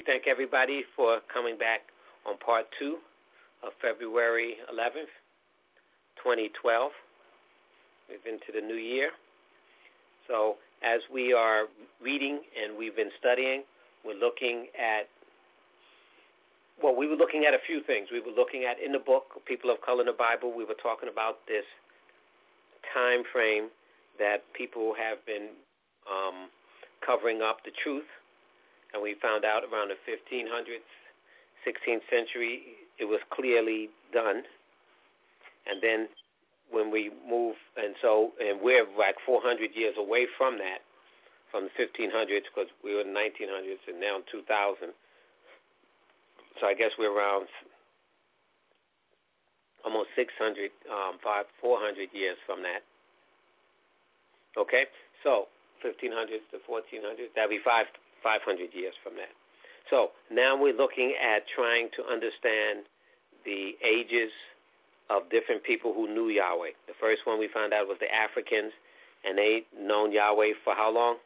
thank everybody for coming back on part 2 of February 11th, 2012. We're into the new year. So as we are reading and we've been studying, we were looking at a few things. We were looking at, in the book, People of Color in the Bible, we were talking about this time frame that people have been covering up the truth. And we found out around the 1500s, 16th century, it was clearly done. And then when we move, and we're like 400 years away from that, from the 1500s, because we were in the 1900s and now in 2000. So I guess we're around almost 400 years from that. Okay? So 1500s to 1400s, that'd be 500 years from that. So now we're looking at trying to understand the ages of different people who knew Yahweh. The first one we found out was the Africans, and they known Yahweh for how long?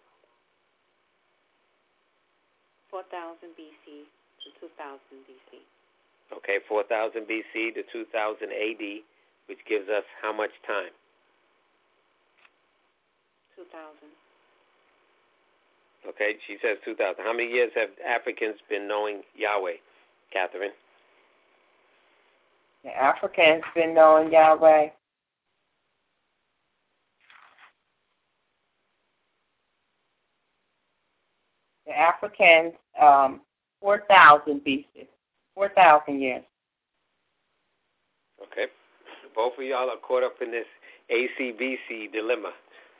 4000 BC to 2000 BC. Okay, 4000 BC to 2000 AD, which gives us how much time? 2000. Okay, she says 2000. How many years have Africans been knowing Yahweh, Catherine? The Africans been knowing Yahweh. The Africans, 4,000 BC, 4,000 years. Okay. Both of y'all are caught up in this ACBC dilemma.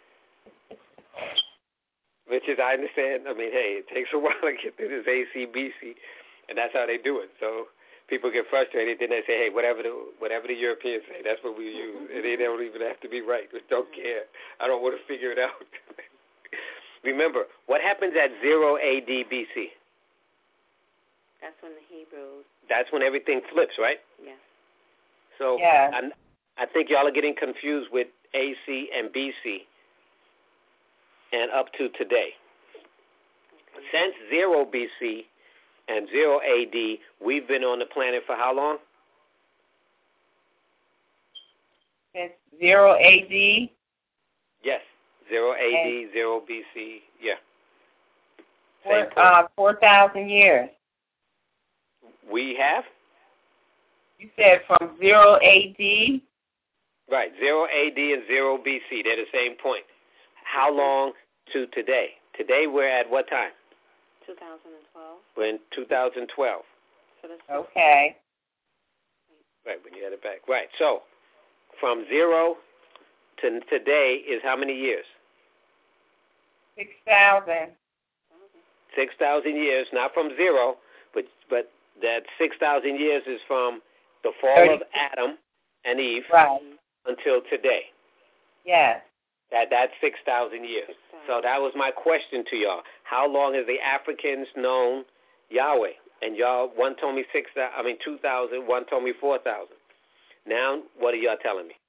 Which is, I understand, I mean, hey, it takes a while to get through this ACBC, and that's how they do it. So people get frustrated, then they say, hey, whatever the Europeans say, that's what we use. And they don't even have to be right. We don't care. I don't want to figure it out. Remember, what happens at 0 AD BC? That's when the Hebrews. That's when everything flips, right? Yes. So yeah. I think y'all are getting confused with AC and BC and up to today. Okay. Since 0 BC and 0 AD, we've been on the planet for how long? Since 0 AD? Yes, 0 AD, 0 BC, yeah. 4,000 years. We have? You said from 0 AD? Right, 0 AD and 0 BC, they're the same point. How long to today? Today we're at what time? 2012. We're in 2012. Okay. Right, when you had it back. Right, so from 0 to today is how many years? 6,000. 6,000 years, not from 0, but that 6,000 years is from the fall of Adam and Eve until today. Yes. That's 6,000 years. So that was my question to y'all. How long have the Africans known Yahweh? And y'all, one told me 2,000, one told me 4,000. Now, what are y'all telling me?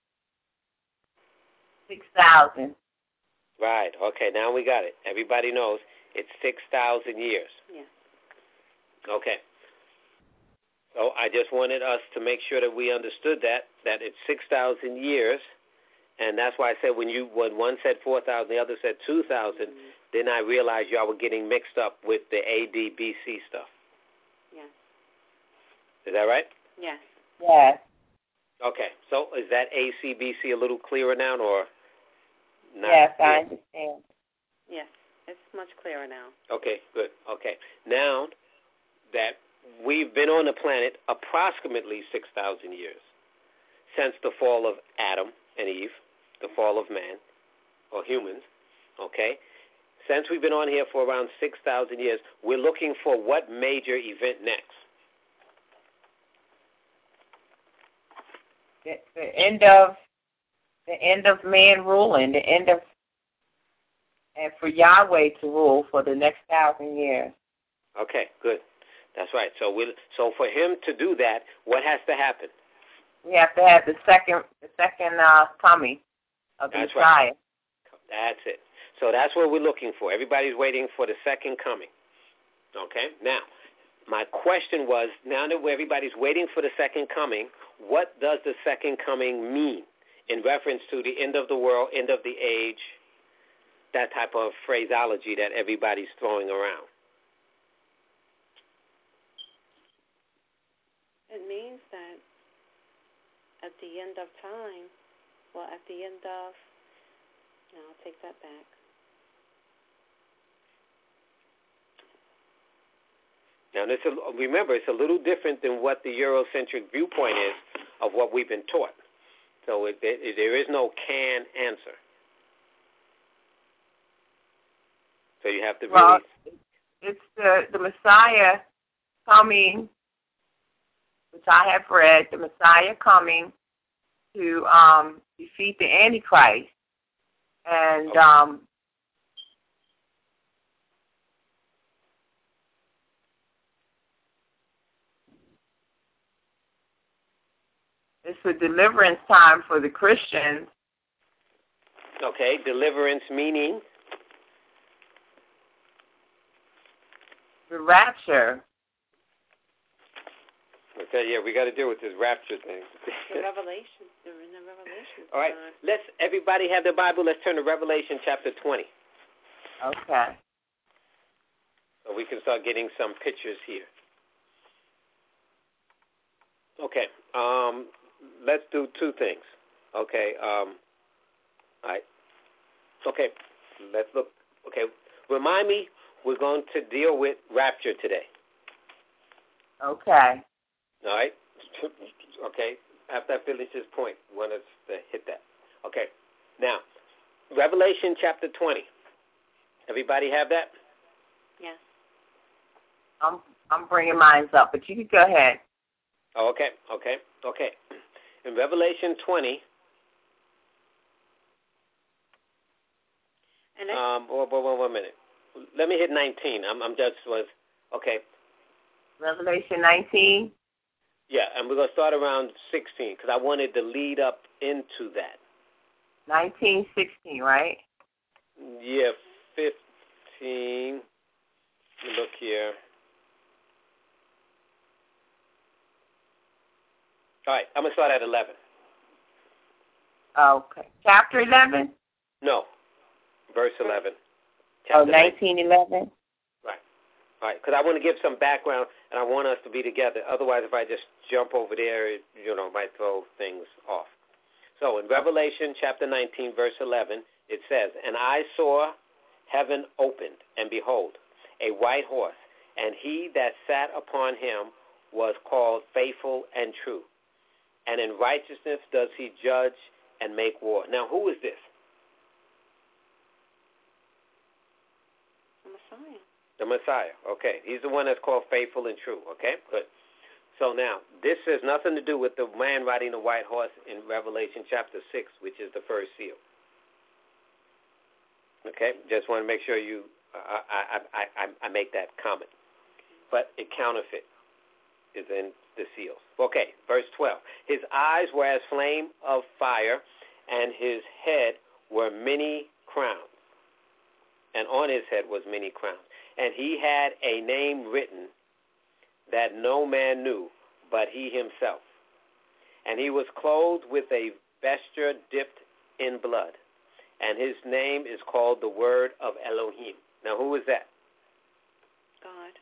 6,000. Right. Okay, now we got it. Everybody knows it's 6,000 years. Yeah. Okay. So I just wanted us to make sure that we understood that it's 6,000 years. And that's why I said when one said 4,000, the other said 2,000, then I realized y'all were getting mixed up with the AD, BC stuff. Yes. Is that right? Yes. Yes. Okay. So is that AC, BC a little clearer now or not? Yes, I understand. Yes, it's much clearer now. Okay, good. Okay. Now that we've been on the planet approximately 6,000 years since the fall of Adam and Eve, the fall of man, or humans, okay? Since we've been on here for around 6,000 years, we're looking for what major event next? The end of man ruling, and for Yahweh to rule for the next 1,000 years. Okay, good. That's right. So for him to do that, what has to happen? We have to have the second coming of the Messiah. Right. That's it. So that's what we're looking for. Everybody's waiting for the second coming. Okay? Now, My question was, now that everybody's waiting for the second coming, what does the second coming mean in reference to the end of the world, end of the age, that type of phraseology that everybody's throwing around? It means that at the end of time, well, at the end of, no, I'll take that back. Now, remember, it's a little different than what the Eurocentric viewpoint is of what we've been taught. So there is no can answer. So you have to really... Well, it's the Messiah coming, which I have read, the Messiah coming to defeat the Antichrist. And okay. It's a deliverance time for the Christians. Okay, deliverance meaning? The rapture. Okay, yeah, we got to deal with this rapture thing. The Revelation. They're in the Revelation. All right, let's everybody have the Bible. Let's turn to Revelation chapter 20. Okay. So we can start getting some pictures here. Okay, let's do two things. Okay, all right. Okay, let's look. Okay, remind me, we're going to deal with rapture today. Okay. All right. Okay. After I finish this point, I want us to hit that. Okay. Now, Revelation chapter 20. Everybody have that? Yes. I'm bringing mine up, but you can go ahead. Oh, okay. In Revelation 20. And one minute. Let me hit 19. I'm just was okay. Revelation 19. Yeah, and we're going to start around 16 because I wanted to lead up into that. 19:16, right? Yeah, 15. Look here. All right, I'm going to start at 11. Okay. Chapter 11? No, verse 11. Oh, 19:11? All right, because I want to give some background, and I want us to be together. Otherwise, if I just jump over there, it might throw things off. So in Revelation chapter 19, verse 11, it says, "And I saw heaven opened, and behold, a white horse, and he that sat upon him was called Faithful and True. And in righteousness does he judge and make war." Now, who is this? the Messiah. The Messiah. Okay. He's the one that's called Faithful and True. Okay, good. So now, this has nothing to do with the man riding the white horse in Revelation chapter 6, which is the first seal. Okay? Just want to make sure I make that comment. But a counterfeit is in the seals. Okay, verse 12. "His eyes were as flame of fire, and his head were many crowns. And on his head was many crowns. And he had a name written that no man knew but he himself. And he was clothed with a vesture dipped in blood. And his name is called the Word of Elohim." Now, who is that? God.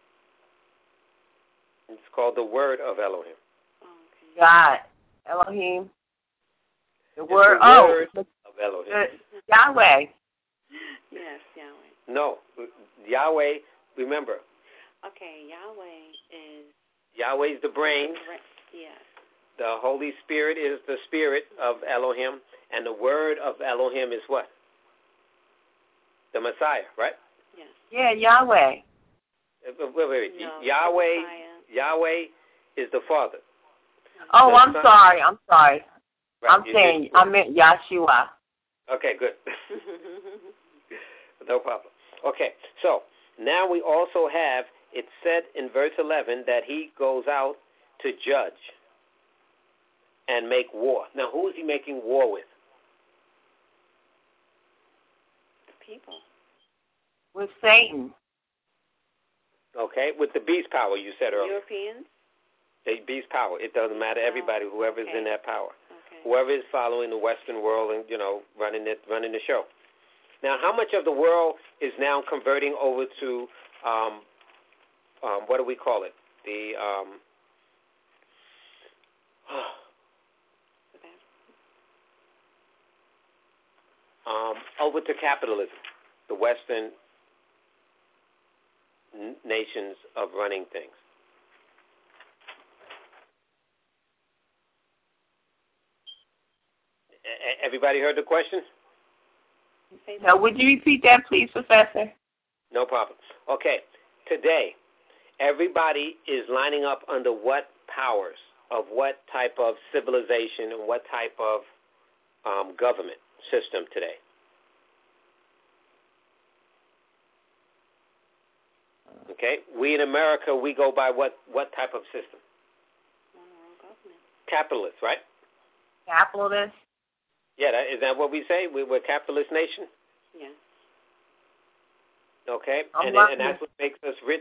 It's called the Word of Elohim. Oh, okay. God. Elohim. The It's word, the Word of Elohim. Yahweh. Yes, Yahweh. No, Yahweh, remember, Okay, Yahweh is... Yahweh's the brain. Yes. The Holy Spirit is the spirit of Elohim. And the Word of Elohim is what? The Messiah, right? Yes. Yeah, Yahweh. Wait. No, Yahweh is the Father. Oh, The I'm Son. sorry. Right, I'm saying, I meant Yahshua. Okay, good. No problem. Okay, so now we also have, it said in verse 11 that he goes out to judge and make war. Now, who is he making war with? The people. With Satan. Okay, with the beast power you said earlier. Europeans? The beast power. It doesn't matter. Everybody, whoever's in that power. Okay. Whoever is following the Western world and, running the show. Now, how much of the world is now converting over to, what do we call it? The, over to capitalism, the Western nations of running things. Everybody heard the question? No, would you repeat that, please, Professor? No problem. Okay, today, everybody is lining up under what powers of what type of civilization and what type of government system today? Okay, we in America, we go by what type of system? Capitalist, right? Capitalist. Yeah, is that what we say? We're a capitalist nation? Yeah. Okay, and that's what makes us rich?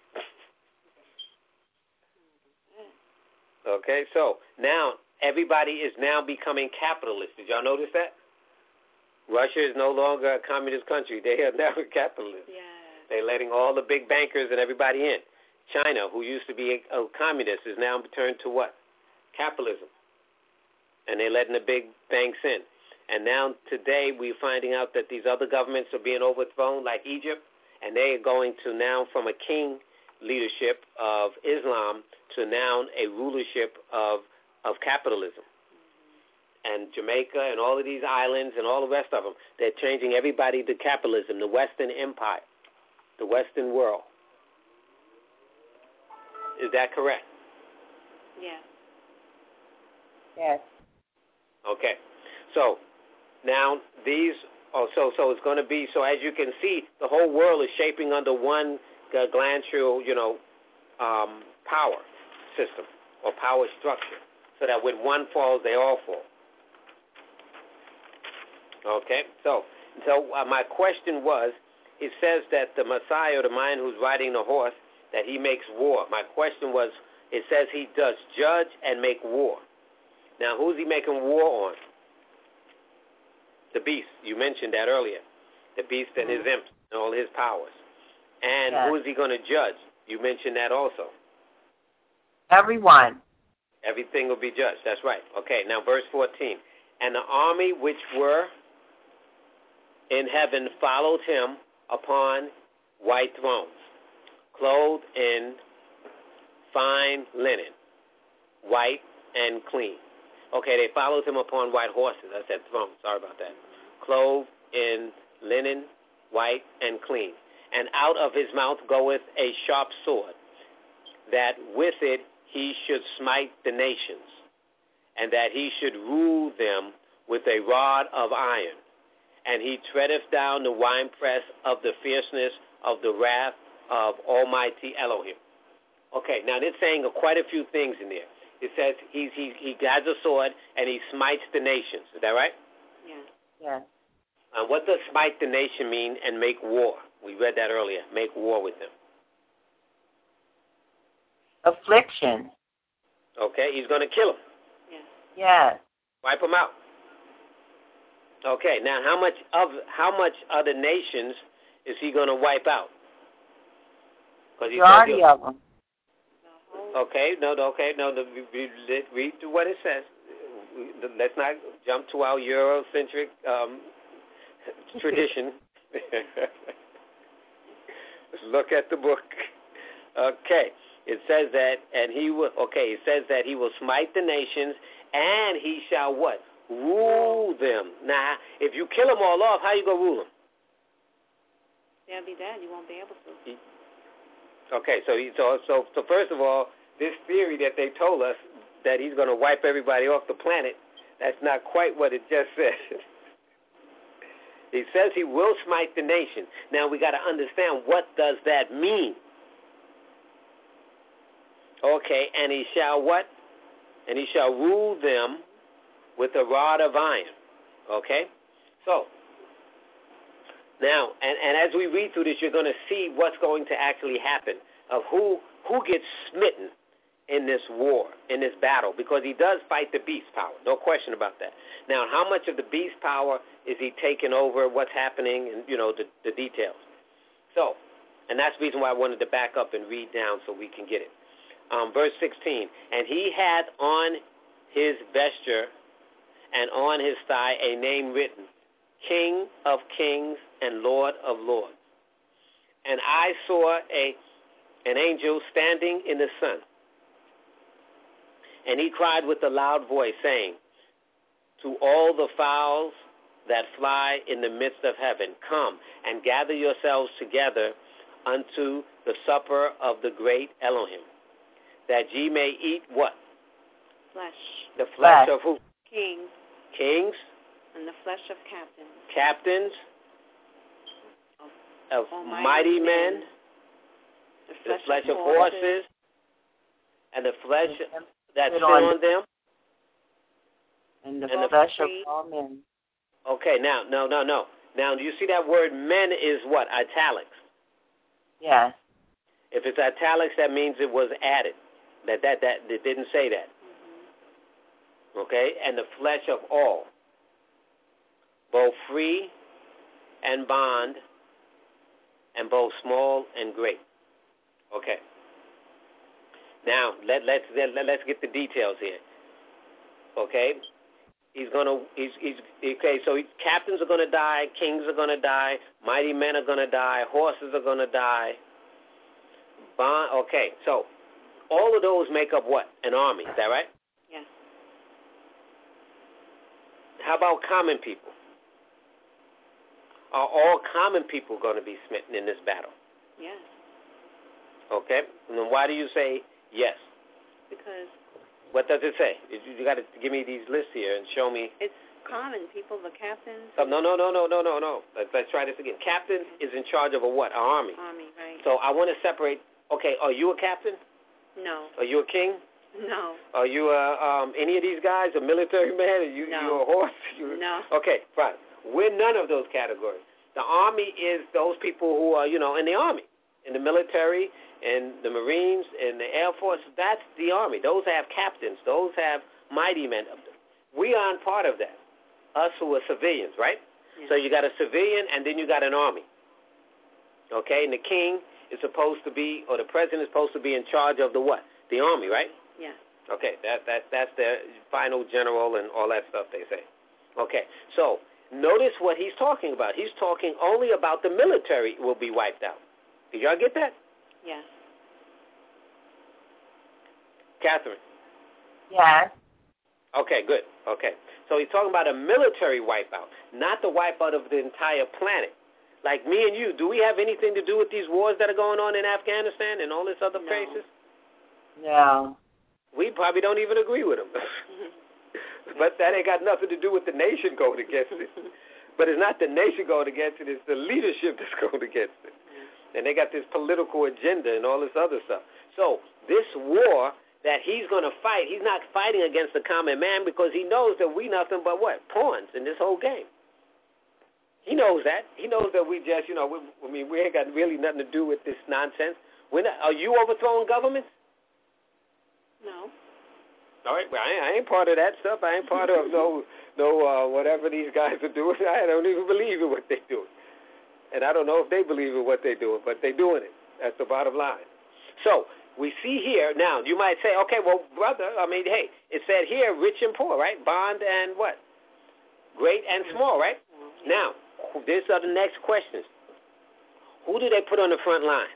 Okay, so now everybody is now becoming capitalist. Did y'all notice that? Russia is no longer a communist country. They are now capitalist. Yeah. They're letting all the big bankers and everybody in. China, who used to be a communist, is now turned to what? Capitalism. And they're letting the big banks in. And now today we're finding out that these other governments are being overthrown, like Egypt, and they are going to now from a king leadership of Islam to now a rulership of capitalism. And Jamaica and all of these islands and all the rest of them, they're changing everybody to capitalism, the Western Empire, the Western world. Is that correct? Yeah. Yes. Okay. So now these, so it's going to be, so as you can see, the whole world is shaping under one glacial, power system or power structure, so that when one falls, they all fall. Okay, so my question was, it says that the Messiah, the man who's riding the horse, that he makes war. My question was, it says he does judge and make war. Now, who's he making war on? The beast. You mentioned that earlier. The beast and his imps and all his powers. And who is he going to judge? You mentioned that also. Everyone. Everything will be judged. That's right. Okay, now verse 14. And the army which were in heaven followed him upon white thrones, clothed in fine linen, white and clean. Okay, they followed him upon white horses. I said thrones. Sorry about that. Clothed in linen, white and clean. And out of his mouth goeth a sharp sword, that with it he should smite the nations, and that he should rule them with a rod of iron. And he treadeth down the winepress of the fierceness of the wrath of Almighty Elohim. Okay, now it's saying quite a few things in there. It says he grabs a sword and he smites the nations. Is that right? Yeah. Yes. What does smite the nation mean and make war? We read that earlier. Make war with them. Affliction. Okay, he's going to kill them. Yeah. Yes. Wipe them out. Okay, now how much other nations is he going to wipe out? Majority of them. Okay, read what it says. Let's not jump to our Eurocentric tradition. Let's look at the book. Okay, it says that, and he will. Okay, it says that he will smite the nations, and he shall what? Rule them. Now, if you kill them all off, how you gonna rule them? They'll be dead. You won't be able to. Okay, so first of all, this theory that they told us that he's going to wipe everybody off the planet, that's not quite what it just says. He says he will smite the nation. Now we got to understand, what does that mean? Okay, and he shall what? And he shall rule them with a rod of iron. Okay? So, now, and as we read through this, you're going to see what's going to actually happen. of who gets smitten in this war, in this battle, because he does fight the beast power. No question about that. Now, how much of the beast power is he taking over, what's happening, and, the details. So, and that's the reason why I wanted to back up and read down so we can get it. Verse 16, and he had on his vesture and on his thigh a name written, King of Kings and Lord of Lords. And I saw an angel standing in the sun. And he cried with a loud voice, saying, to all the fowls that fly in the midst of heaven, come and gather yourselves together unto the supper of the great Elohim, that ye may eat what? Flesh. The flesh of who? Kings. Kings. And the flesh of captains. Captains. Of mighty men. The flesh of horses. And the flesh that sit on them. And the flesh of all men. Okay, now, no. Now, do you see that word men is what? Italics. Yes. If it's italics, that means it was added. That it didn't say that. Mm-hmm. Okay? And the flesh of all, both free and bond, and both small and great. Okay. Now, let's get the details here. Okay? Okay, so captains are going to die, kings are going to die, mighty men are going to die, horses are going to die. Okay, so all of those make up what? An army, is that right? Yes. How about common people? Are all common people going to be smitten in this battle? Yes. Okay, and then why do you say yes? Because... What does it say? You got to give me these lists here and show me. It's common people, the captains. Oh, no. Let's try this again. Captain is in charge of a what? An army. Army, right. So I want to separate. Okay, are you a captain? No. Are you a king? No. Are you any of these guys a military man? Are you a horse? No. Okay, fine. We're none of those categories. The army is those people who are, in the army, in the military, and the Marines, and the Air Force. That's the army. Those have captains. Those have mighty men. We aren't part of that. Us who are civilians, right? Yeah. So you got a civilian, and then you got an army. Okay, and the king is supposed to be, or the president is supposed to be in charge of the what? The army, right? Yeah. Okay, that's their final general and all that stuff they say. Okay, so notice what he's talking about. He's talking only about the military will be wiped out. Did y'all get that? Yes. Catherine? Yes. Okay, good. Okay. So he's talking about a military wipeout, not the wipeout of the entire planet. Like me and you, do we have anything to do with these wars that are going on in Afghanistan and all these other places? No. We probably don't even agree with them. But that ain't got nothing to do with the nation going against it. But it's not the nation going against it, it's the leadership that's going against it. And they got this political agenda and all this other stuff. So this war that he's going to fight, he's not fighting against the common man because he knows that we nothing but what? Pawns in this whole game. He knows that. He knows that we just, we ain't got really nothing to do with this nonsense. Are you overthrowing governments? No. All right, well, I ain't part of that stuff. I ain't part of no whatever these guys are doing. I don't even believe in what they're doing. And I don't know if they believe in what they're doing, but they're doing it. That's the bottom line. So we see here, now, you might say, okay, well, brother, hey, it said here rich and poor, right? Bond and what? Great and small, right? Now, these are the next questions. Who do they put on the front line?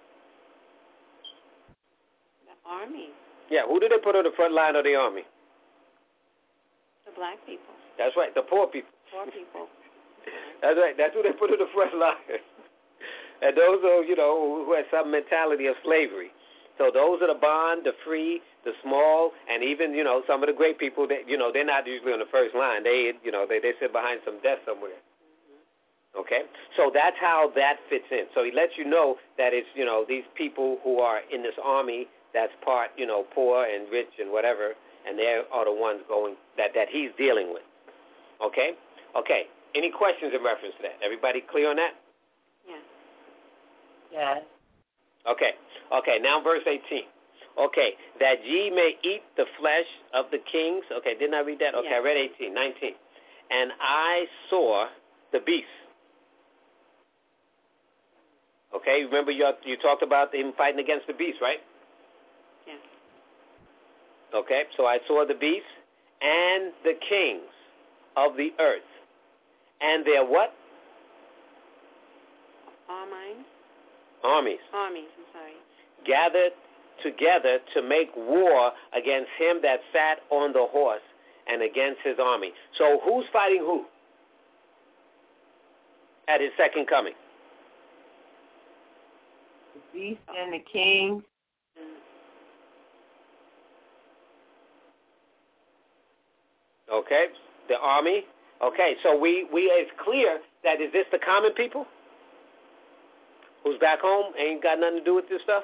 The army. Yeah, who do they put on the front line of the army? The black people. That's right, the poor people. Poor people. That's right, that's who they put on the front line. And those are, who have some mentality of slavery. So those are the bond, the free, the small, and even, some of the great people, that, they're not usually on the first line. They sit behind some desk somewhere. Okay? So that's how that fits in. So he lets you know that it's, these people who are in this army that's part, poor and rich and whatever, and they are the ones going, that he's dealing with. Okay? Okay. Any questions in reference to that? Everybody clear on that? Yes. Yes. Okay. Okay, now verse 18. Okay, that ye may eat the flesh of the kings. Okay, didn't I read that? Okay, yes. I read 18, 19. And I saw the beast. Okay, remember you talked about him fighting against the beast, right? Yes. Okay, so I saw the beast and the kings of the earth. And their what? Armies. Armies, I'm sorry. Gathered together to make war against him that sat on the horse and against his army. So who's fighting who at his second coming? The beast and the king. Okay, the army. Okay, so we it's clear that is this the common people who's back home, ain't got nothing to do with this stuff?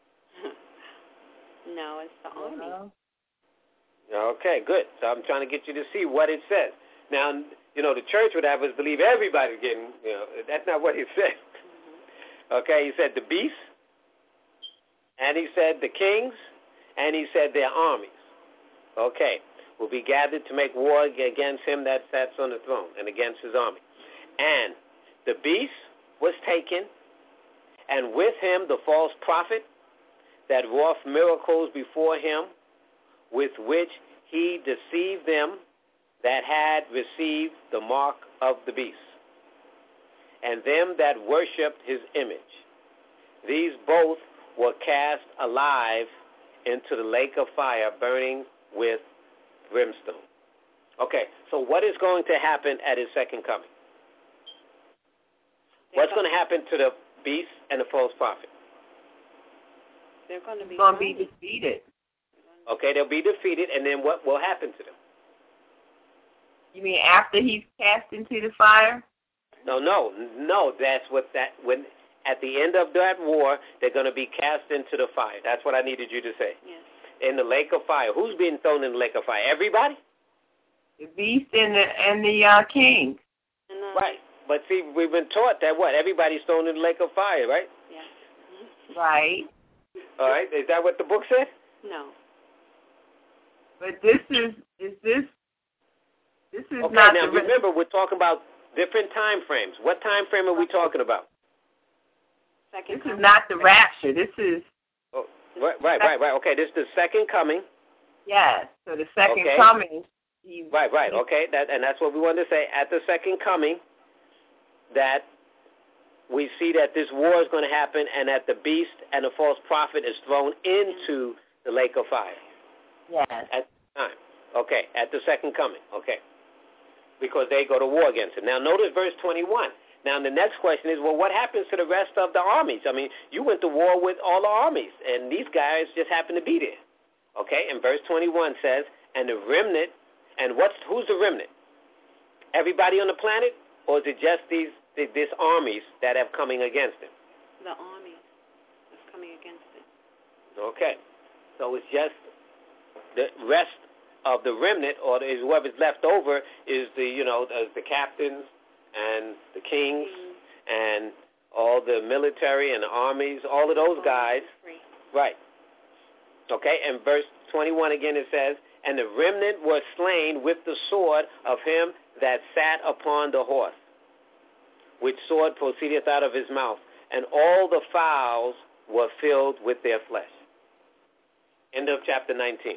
No, it's the army. Okay, good. So I'm trying to get you to see what it says. Now, the church would have us believe everybody's getting, that's not what he said. Mm-hmm. Okay, he said the beast, and he said the kings, and he said their armies. Okay, will be gathered to make war against him that sits on the throne and against his army. And the beast was taken, and with him the false prophet that wrought miracles before him, with which he deceived them that had received the mark of the beast, and them that worshipped his image. These both were cast alive into the lake of fire, burning with brimstone. Okay, so what is going to happen at his second coming? What's going to happen to the beast and the false prophet? They're going to be defeated. Okay, they'll be defeated, and then what will happen to them? You mean after he's cast into the fire? No. That's when at the end of that war, they're going to be cast into the fire. That's what I needed you to say. Yes. In the lake of fire. Who's being thrown in the lake of fire? Everybody? The beast and the king. Right. But see, we've been taught that everybody's thrown in the lake of fire, right? Yes. Right. All right. Is that what the book said? No. But this is okay, now not the remember, we're talking about different time frames. What time frame are we talking about? This is not the rapture. This is... Oh, right. Okay, this is the second coming. Yes, so the second coming... Right. Okay, that's what we wanted to say. At the second coming, that we see that this war is going to happen and that the beast and the false prophet is thrown into the lake of fire. Yes. At the time. Okay, at the second coming. Okay. Because they go to war against him. Now, notice verse 21. Now, the next question is, well, what happens to the rest of the armies? I mean, you went to war with all the armies, and these guys just happen to be there. Okay, and verse 21 says, and the remnant, and who's the remnant? Everybody on the planet, or is it just these armies that have coming against him? The army is coming against it. Okay, so it's just the rest of the remnant, or is whoever's left over is the captains and the kings and all the military and the armies, all of those guys. Right. Okay, and verse 21 again it says, and the remnant were slain with the sword of him that sat upon the horse, which sword proceedeth out of his mouth, and all the fowls were filled with their flesh. End of chapter 19.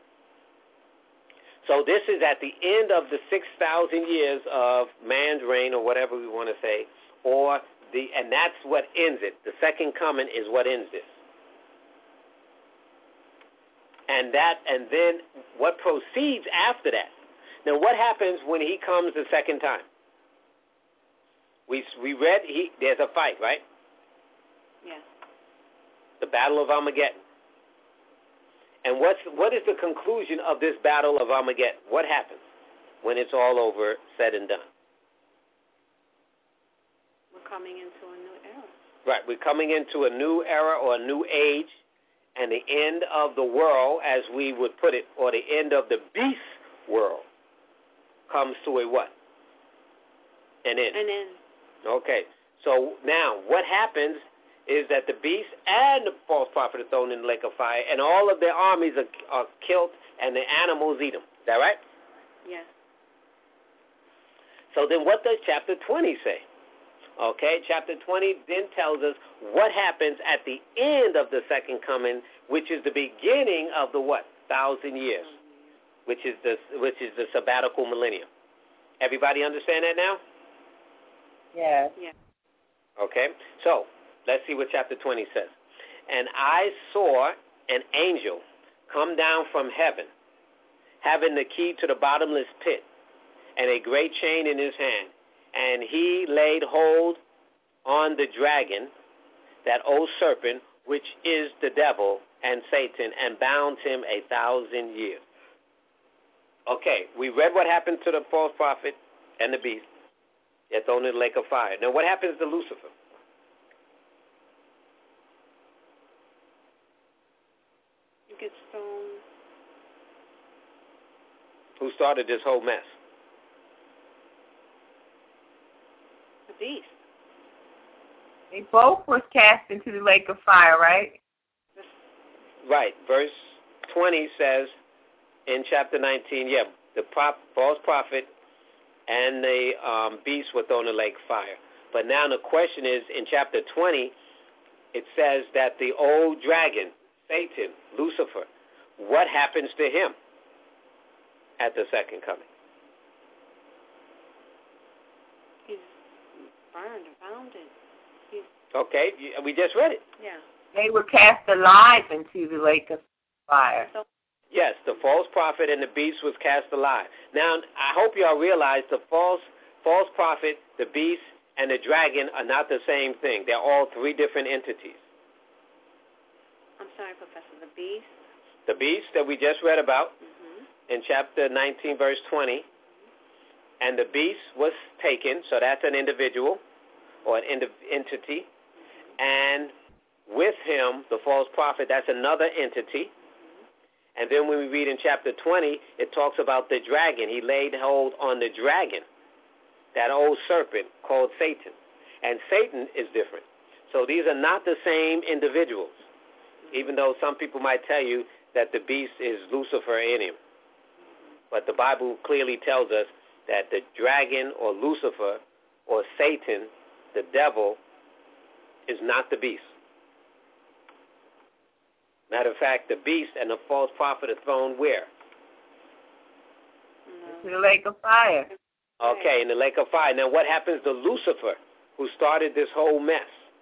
So this is at the end of the 6,000 years of man's reign, or whatever we want to say, and that's what ends it. The second coming is what ends this. And then what proceeds after that. Now, what happens when he comes the second time? We read there's a fight, right? Yes. The Battle of Armageddon. And what is the conclusion of this Battle of Armageddon? What happens when it's all over, said and done? We're coming into a new era. Right. We're coming into a new era or a new age, and the end of the world, as we would put it, or the end of the beast world, comes to a what? An end. An end. Okay. So now, what happens is that the beast and the false prophet are thrown in the lake of fire, and all of their armies are killed, and the animals eat them. Is that right? Yes. So then what does chapter 20 say? Okay, chapter 20 then tells us what happens at the end of the second coming, which is the beginning of the what? 1,000 years, which is the sabbatical millennium. Everybody understand that now? Yes. Yes. Okay, so let's see what chapter 20 says. And I saw an angel come down from heaven, having the key to the bottomless pit, and a great chain in his hand. And he laid hold on the dragon, that old serpent, which is the devil and Satan, and bound him 1,000 years. Okay, we read what happened to the false prophet and the beast. They're thrown in the lake of fire. Now, what happens to Lucifer? He gets thrown. Who started this whole mess? The beast. They both was cast into the lake of fire, right? Right. Verse 20 says in chapter 19, the false prophet and the beast were thrown in the lake of fire. But now the question is, in chapter 20, it says that the old dragon, Satan, Lucifer, what happens to him at the second coming? He's burned, bounded. Okay, we just read it. Yeah. They were cast alive into the lake of fire. Yes, the false prophet and the beast was cast alive. Now, I hope y'all realize the false prophet, the beast, and the dragon are not the same thing. They're all three different entities. I'm sorry, Professor. The beast? The beast that we just read about in chapter 19, verse 20, and the beast was taken, so that's an individual or an entity, and with him, the false prophet, that's another entity. And then when we read in chapter 20, it talks about the dragon. He laid hold on the dragon, that old serpent called Satan. And Satan is different. So these are not the same individuals, even though some people might tell you that the beast is Lucifer in him. But the Bible clearly tells us that the dragon or Lucifer or Satan, the devil, is not the beast. Matter of fact, the beast and the false prophet are thrown where? Into the lake of fire. Okay, in the lake of fire. Now, what happens to Lucifer, who started this whole mess?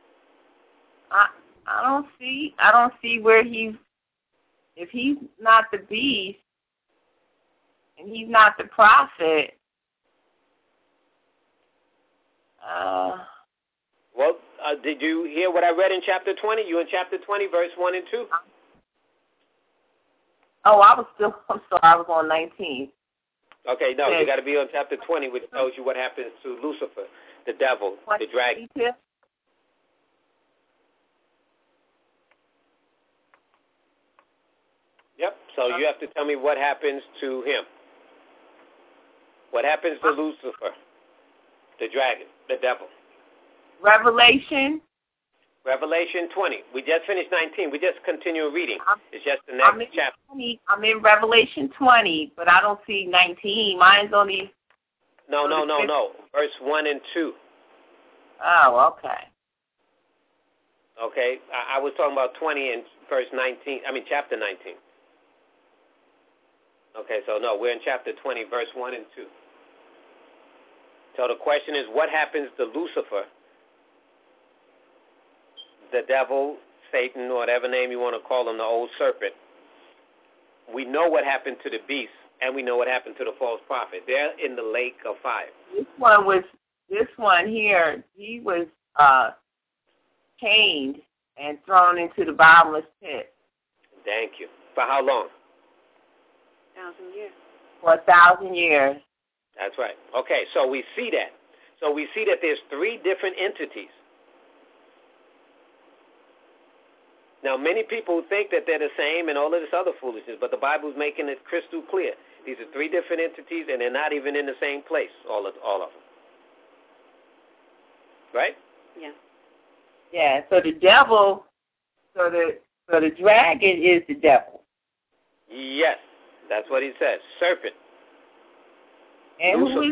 I don't see where if he's not the beast and he's not the prophet. Well, did you hear what I read in chapter 20? You in chapter 20, verse 1 and 2? Oh, I'm sorry, I was on 19. Okay, no, you got to be on chapter 20, which tells you what happens to Lucifer, the devil, the dragon. Yep, so you have to tell me what happens to him. What happens to Lucifer, the dragon, the devil? Revelation 20. We just finished 19. We just continue reading. It's just the next chapter. I'm in Revelation 20, but I don't see 19. Mine's only... No. Verse 1 and 2. Oh, okay. Okay. I was talking about 20 and verse 19. Chapter 19. Okay, so no, we're in chapter 20, verse 1 and 2. So the question is, what happens to Lucifer, the devil, Satan, or whatever name you want to call him, the old serpent? We know what happened to the beast, and we know what happened to the false prophet. They're in the lake of fire. This one here, he was chained and thrown into the bottomless pit. Thank you. For how long? 1,000 years. For 1,000 years. That's right. Okay, so we see that. So we see that there's three different entities. Now, many people think that they're the same and all of this other foolishness, but the Bible's making it crystal clear. These are three different entities, and they're not even in the same place, all of them. Right? Yeah. Yeah, so the devil, so the dragon is the devil. Yes, that's what he says. Serpent. And Lucifer.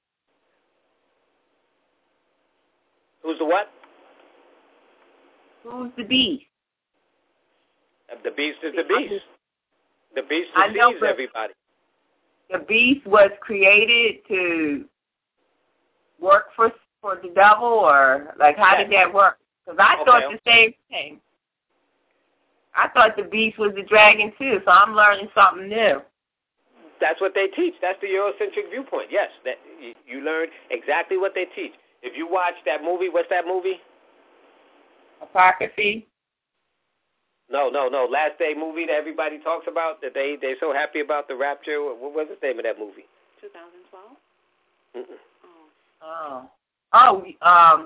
Who's the what? Who's the beast? The beast is the beast. The beast deceives everybody. The beast was created to work for the devil, or like how did that work? Because I thought the same thing. I thought the beast was the dragon too, so I'm learning something new. That's what they teach. That's the Eurocentric viewpoint. Yes, that you learn exactly what they teach. If you watch that movie, what's that movie? Apocryphy? No. Last Day movie that everybody talks about, that they're so happy about the rapture. What was the name of that movie? 2012? Mm-mm. Oh,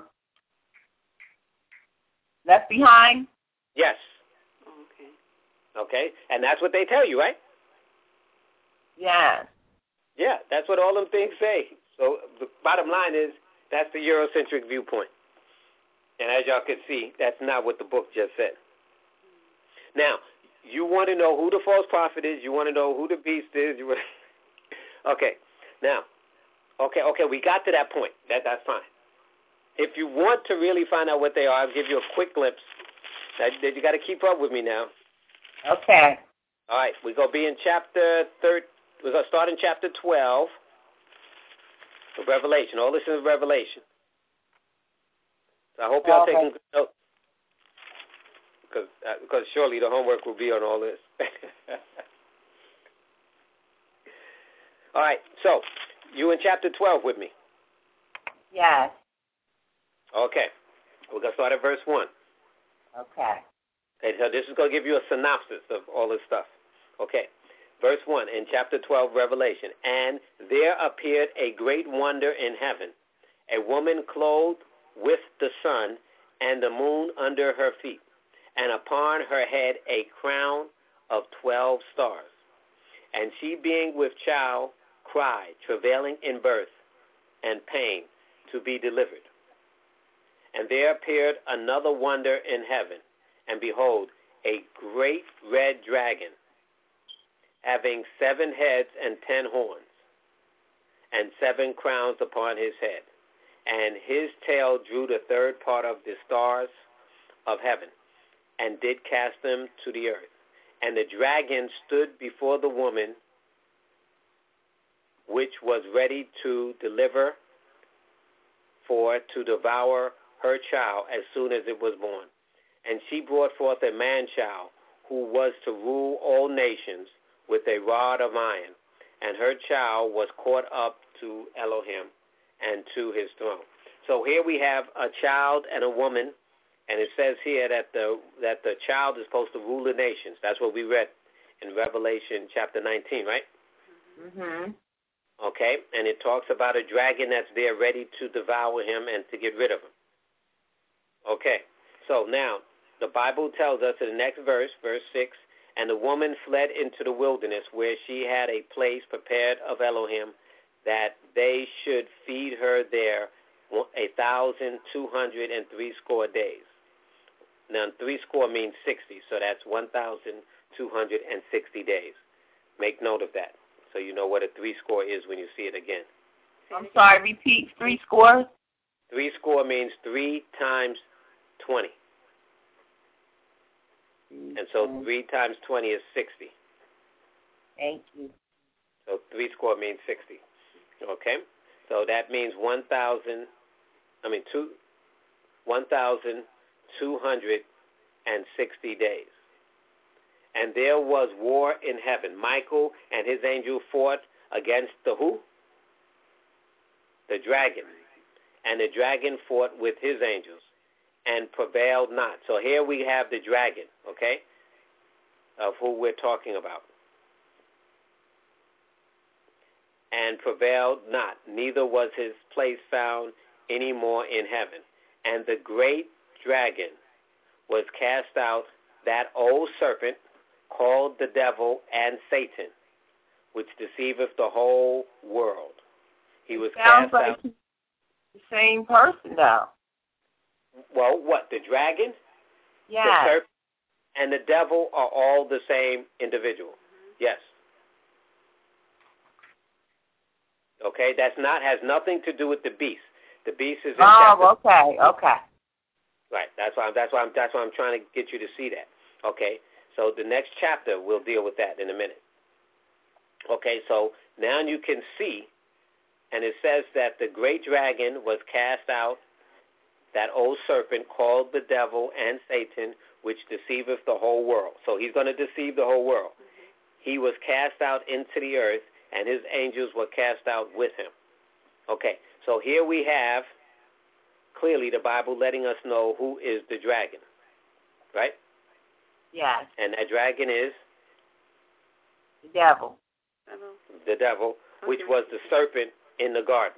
Left Behind? Yes. Okay, and that's what they tell you, right? Yeah. Yeah, that's what all them things say. So the bottom line is that's the Eurocentric viewpoint. And as y'all can see, that's not what the book just said. Now, you want to know who the false prophet is. You want to know who the beast is. Okay. Now, okay, we got to that point. That's fine. If you want to really find out what they are, I'll give you a quick glimpse. You got to keep up with me now. Okay. All right, we're going to be in chapter 13. We're going to start in chapter 12 of Revelation. All this is Revelation. So I hope y'all taking good notes, because surely the homework will be on all this. All right, so you in chapter 12 with me? Yes. Okay, we're going to start at verse 1. Okay, so this is going to give you a synopsis of all this stuff. Okay, verse 1 in chapter 12, Revelation. And there appeared a great wonder in heaven, a woman clothed with the sun and the moon under her feet, and upon her head a crown of 12 stars. And she, being with child, cried, travailing in birth and pain, to be delivered. And there appeared another wonder in heaven, and behold, a great red dragon, having 7 heads and 10 horns, and 7 crowns upon his head. And his tail drew the third part of the stars of heaven, and did cast them to the earth. And the dragon stood before the woman, which was ready to deliver to devour her child as soon as it was born. And she brought forth a man-child, who was to rule all nations with a rod of iron. And her child was caught up to Elohim and to his throne. So here we have a child and a woman, and it says here that the child is supposed to rule the nations. That's what we read in Revelation chapter 19, right? Mm-hmm. Okay, and it talks about a dragon that's there ready to devour him and to get rid of him. Okay, so now the Bible tells us in the next verse, verse 6, and the woman fled into the wilderness, where she had a place prepared of Elohim, that they should feed her there 1,260 days. Now, 60 means 60, so that's 1,260 days. Make note of that, so you know what a 60 is when you see it again. I'm sorry, repeat, 60? 60 means 3 times 20. And so 3 times 20 is 60. Thank you. So 60 means 60. Okay? So that means 1,260 days. And there was war in heaven. Michael and his angel fought against the who? The dragon. And the dragon fought with his angels and prevailed not. So here we have the dragon, okay, of who we're talking about. And prevailed not, neither was his place found any more in heaven. And the great dragon was cast out, that old serpent, called the devil and Satan, which deceiveth the whole world. He was cast out. The same person now. Well, what? The dragon, Yes. the serpent, and the devil are all the same individual. Yes. Okay, has nothing to do with the beast. The beast is in chapter. Okay. Right. That's why I'm trying to get you to see that. Okay. So the next chapter we'll deal with that in a minute. Okay. So now you can see, and it says that the great dragon was cast out, that old serpent called the devil and Satan, which deceiveth the whole world. So he's going to deceive the whole world. He was cast out into the earth, and his angels were cast out with him. Okay. So here we have clearly the Bible letting us know who is the dragon, right? Yes. And that dragon is? The devil. The devil, which was the serpent in the garden.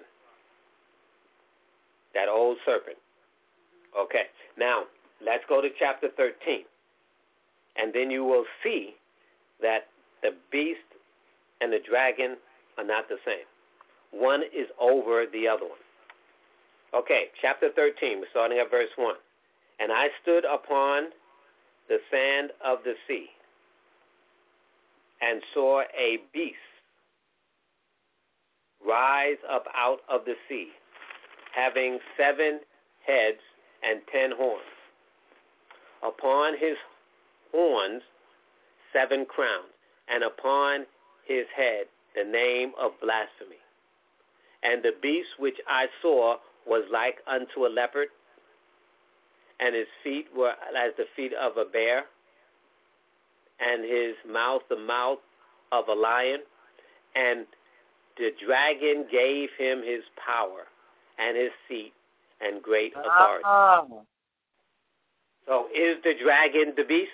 That old serpent. Okay. Now, let's go to chapter 13. And then you will see that the beast and the dragon are not the same. One is over the other one. Okay, chapter 13, we're starting at verse 1. And I stood upon the sand of the sea and saw a beast rise up out of the sea, having 7 heads and 10 horns. Upon his horns 7 crowns, and upon his head the name of blasphemy. And the beast which I saw was like unto a leopard, and his feet were as the feet of a bear, and his mouth the mouth of a lion. And the dragon gave him his power and his seat and great authority. So is the dragon the beast?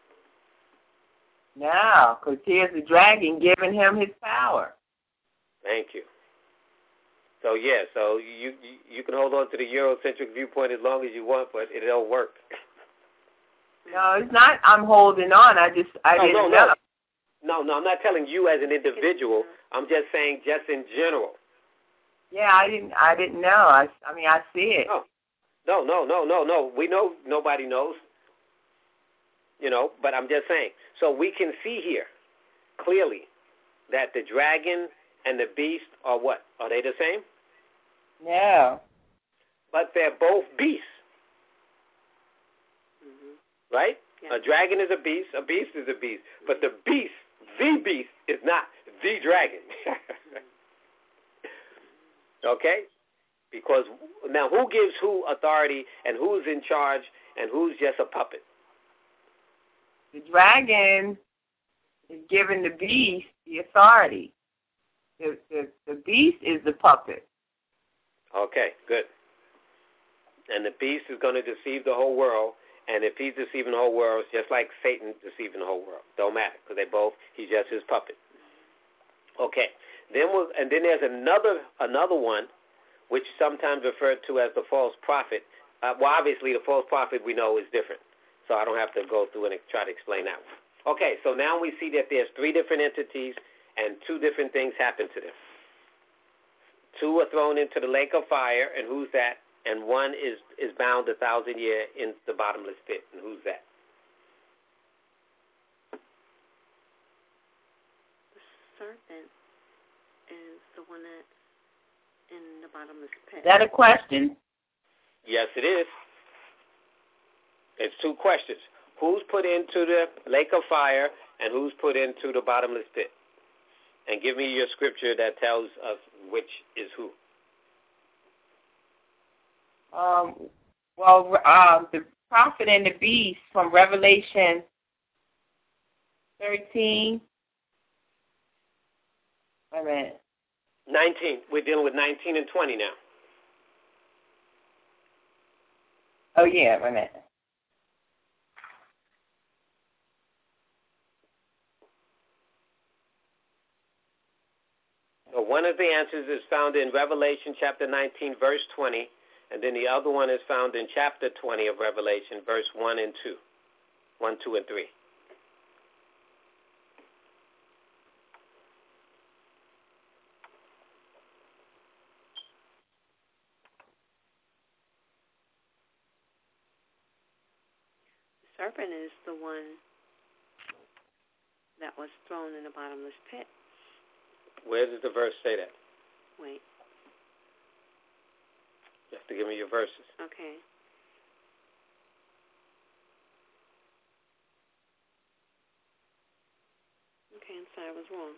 No, because here's the dragon giving him his power. Thank you. So, yeah, so you can hold on to the Eurocentric viewpoint as long as you want, but it don't work. No, it's not I'm holding on. I didn't know. No, I'm not telling you as an individual. I'm just saying just in general. Yeah, I didn't know. I mean, I see it. No. We know nobody knows. You know, but I'm just saying. So we can see here clearly that the dragon and the beast are what? Are they the same? No. But they're both beasts. Mm-hmm. Right? Yeah. A dragon is a beast is a beast. But the beast is not the dragon. Okay? Because now who gives who authority and who's in charge and who's just a puppet? The dragon is giving the beast the authority. The beast is the puppet. Okay, good. And the beast is going to deceive the whole world. And if he's deceiving the whole world, it's just like Satan deceiving the whole world. Don't matter, because he's just his puppet. Okay. Then there's another one, which sometimes referred to as the false prophet. Well, obviously the false prophet we know is different, so I don't have to go through and try to explain that one. Okay, so now we see that there's 3 different entities and 2 different things happen to them. 2 are thrown into the lake of fire, and who's that? And 1 is bound 1,000 years in the bottomless pit, and who's that? The serpent is the one that's in the bottomless pit. Is that a question? Yes, it is. It's 2 questions. Who's put into the lake of fire and who's put into the bottomless pit? And give me your scripture that tells us which is who. The prophet and the beast from Revelation 13. Wait a minute. 19. We're dealing with 19 and 20 now. Oh, yeah, wait a minute. So one of the answers is found in Revelation chapter 19, verse 20, and then the other one is found in chapter 20 of Revelation, verse 1 and 2. 1, 2, and 3. serpent is the one that was thrown in the bottomless pit. Where does the verse say that? Wait. You have to give me your verses. Okay. Okay, I'm sorry, I was wrong.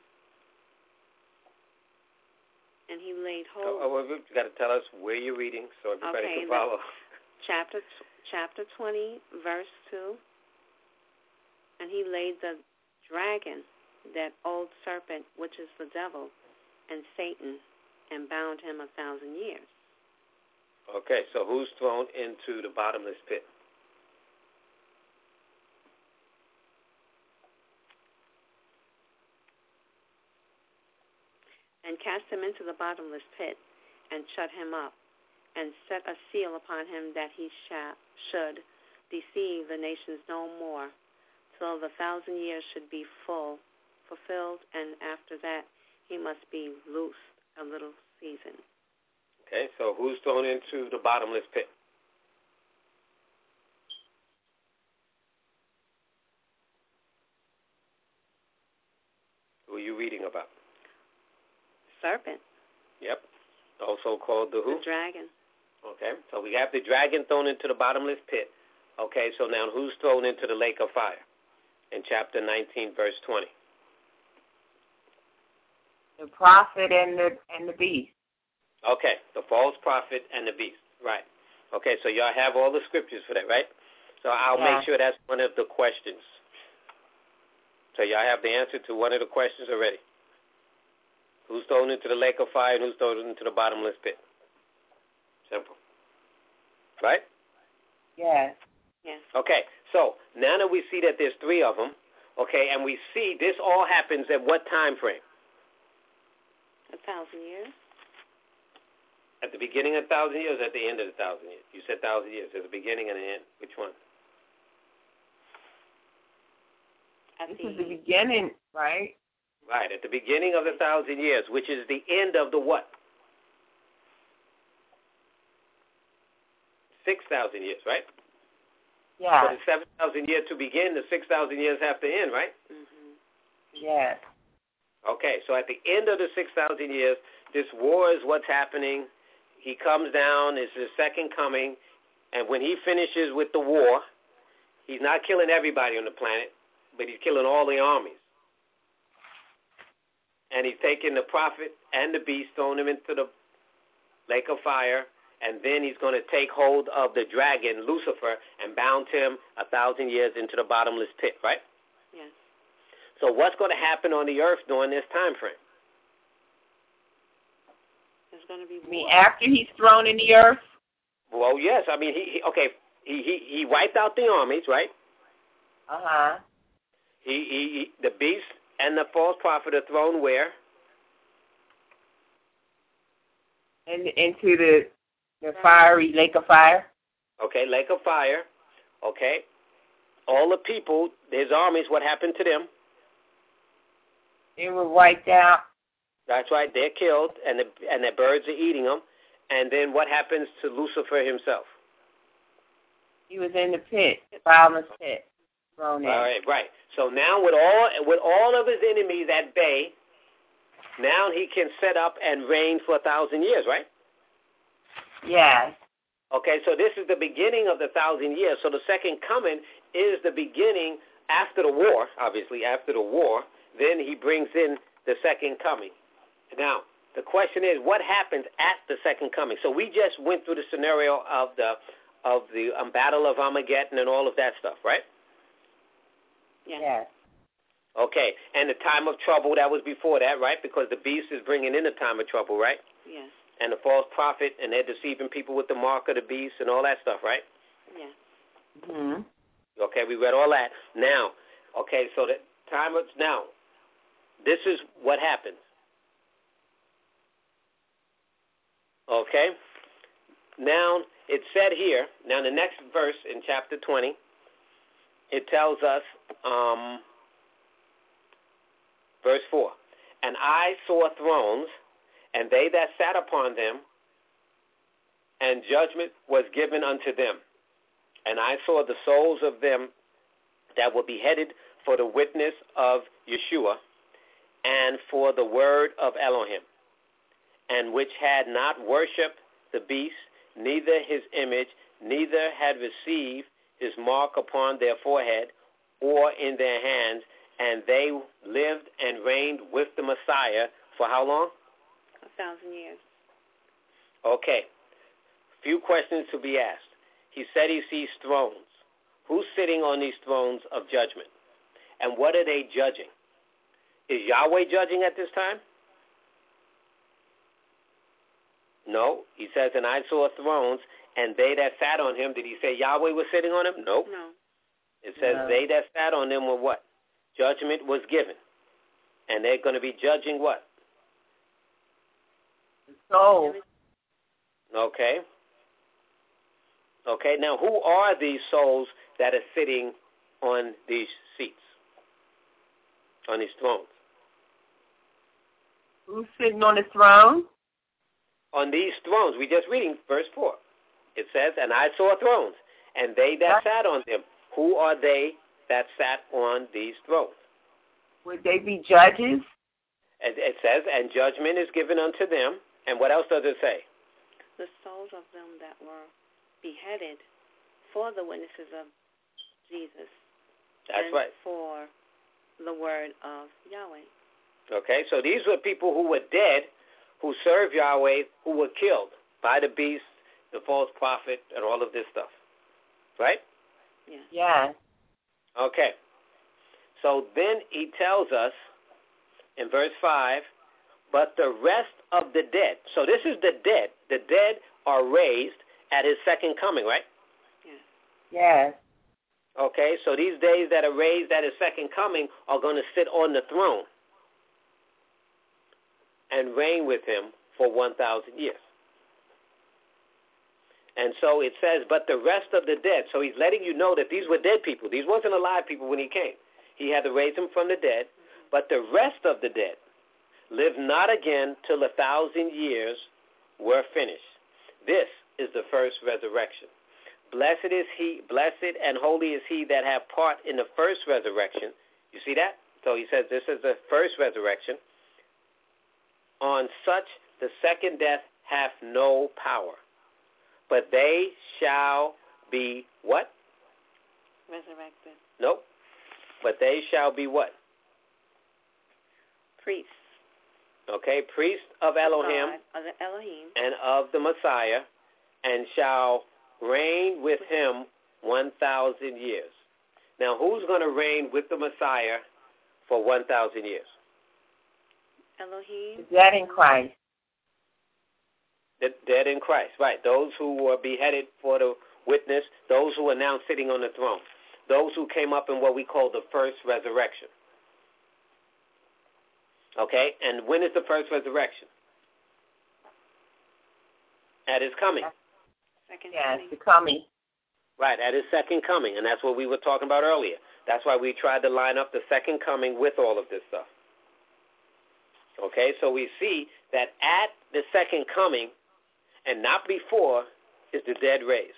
And he laid hold. Well, you got to tell us where you're reading so everybody can follow. Chapter 20, verse 2. And he laid the dragon, that old serpent, which is the devil, and Satan, and bound him 1,000 years. Okay, so who's thrown into the bottomless pit? And cast him into the bottomless pit, and shut him up, and set a seal upon him that he should deceive the nations no more, till the 1,000 years should be fulfilled, and after that he must be loosed a little season. Okay, so who's thrown into the bottomless pit? Who are you reading about? Serpent. Yep. Also called the who? The dragon. Okay, so we have the dragon thrown into the bottomless pit. Okay, so now who's thrown into the lake of fire? In chapter 19, verse 20. The prophet and the beast. Okay, the false prophet and the beast. Right. Okay, so y'all have all the scriptures for that, right? So I'll make sure that's one of the questions. So y'all have the answer to one of the questions already. Who's thrown into the lake of fire and who's thrown into the bottomless pit? Simple. Right? Yes. Yes. Okay, so now that we see that there's three of them, okay, and we see this all happens at what time frame? 1,000 years. At the beginning of 1,000 years or at the end of the 1,000 years? You said 1,000 years. There's a beginning and an end. Which one? This is the beginning, right? Right, at the beginning of the 1,000 years, which is the end of the what? 6,000 years, right? Yeah. So the 7,000 years to begin, the 6,000 years have to end, right? Mm-hmm. Yes. Okay, so at the end of the 6,000 years, this war is what's happening. He comes down, it's his second coming, and when he finishes with the war, he's not killing everybody on the planet, but he's killing all the armies. And he's taking the prophet and the beast, throwing them into the lake of fire, and then he's going to take hold of the dragon, Lucifer, and bound him 1,000 years into the bottomless pit, right? Yes. So what's going to happen on the earth during this time frame? There's going to be war. You mean after he's thrown in the earth? Well, yes. I mean, he wiped out the armies, right? Uh-huh. The beast and the false prophet are thrown where? Into the fiery lake of fire. Okay, lake of fire. Okay. All the people, his armies, what happened to them? They were wiped out. That's right. They're killed, and the birds are eating them. And then what happens to Lucifer himself? He was in the pit, bottomless pit, thrown in. All right, right. So now with all of his enemies at bay, now he can set up and reign for 1,000 years, right? Yes. Okay, so this is the beginning of the 1,000 years. So the second coming is the beginning after the war, obviously after the war. Then he brings in the second coming. Now, the question is, what happens at the second coming? So we just went through the scenario of the Battle of Armageddon and all of that stuff, right? Yes. Okay, and the time of trouble, that was before that, right? Because the beast is bringing in the time of trouble, right? Yes. And the false prophet, and they're deceiving people with the mark of the beast and all that stuff, right? Yes. Mm-hmm. Okay, we read all that. Now, okay, so the time of now, this is what happens. Okay? Now, it said here, now in the next verse in chapter 20, it tells us, verse 4, and I saw thrones, and they that sat upon them, and judgment was given unto them. And I saw the souls of them that were beheaded for the witness of Yeshua and for the word of Elohim, and which had not worshipped the beast, neither his image, neither had received his mark upon their forehead or in their hands, and they lived and reigned with the Messiah for how long? 1,000 years. Okay. Few questions to be asked. He said he sees thrones. Who's sitting on these thrones of judgment? And what are they judging? Is Yahweh judging at this time? No. He says, and I saw thrones, and they that sat on him. Did he say Yahweh was sitting on him? Nope. No. It says they that sat on them were what? Judgment was given. And they're going to be judging what? The soul. Okay. Okay, now who are these souls that are sitting on these seats, on these thrones? Who's sitting on the throne? On these thrones. We're just reading verse 4. It says, and I saw thrones, and they that sat on them. Who are they that sat on these thrones? Would they be judges? It says, and judgment is given unto them. And what else does it say? The souls of them that were beheaded for the witnesses of Jesus. That's and right. For the word of Yahweh. Okay, so these were people who were dead, who served Yahweh, who were killed by the beast, the false prophet, and all of this stuff. Right? Yeah. Yeah. Okay. So then he tells us in verse 5, but the rest of the dead. So this is the dead. The dead are raised at his second coming, right? Yes. Okay, so these days that are raised at his second coming are going to sit on the throne and reign with him for 1,000 years. And so it says, but the rest of the dead. So he's letting you know that these were dead people. These wasn't alive people when he came. He had to raise them from the dead. But the rest of the dead live not again till 1,000 years were finished. This is the first resurrection. Blessed and holy is he that have part in the first resurrection. You see that? So he says this is the first resurrection. On such the second death hath no power. But they shall be what? Resurrected. Nope. But they shall be what? Priests. Okay, priests of Elohim. Of the Elohim. And of the Messiah, and shall reign with him 1,000 years. Now, who's going to reign with the Messiah for 1,000 years? Elohim. The dead in Christ. The dead in Christ, right. Those who were beheaded for the witness, those who are now sitting on the throne, those who came up in what we call the first resurrection. Okay, and when is the first resurrection? At his coming. Second yes, coming. the coming. Right, at his second coming, and that's what we were talking about earlier. That's why we tried to line up the second coming with all of this stuff. Okay, so we see that at the second coming, and not before, is the dead raised.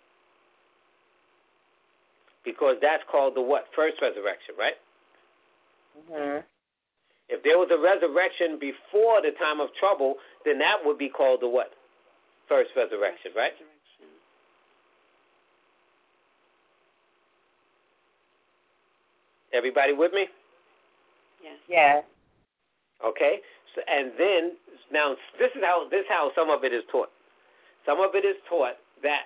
Because that's called the what? First resurrection, right? Mm-hmm. If there was a resurrection before the time of trouble, then that would be called the what? First resurrection, right? Everybody with me? Yes. Yes. Okay. So, and then now this is how some of it is taught. Some of it is taught that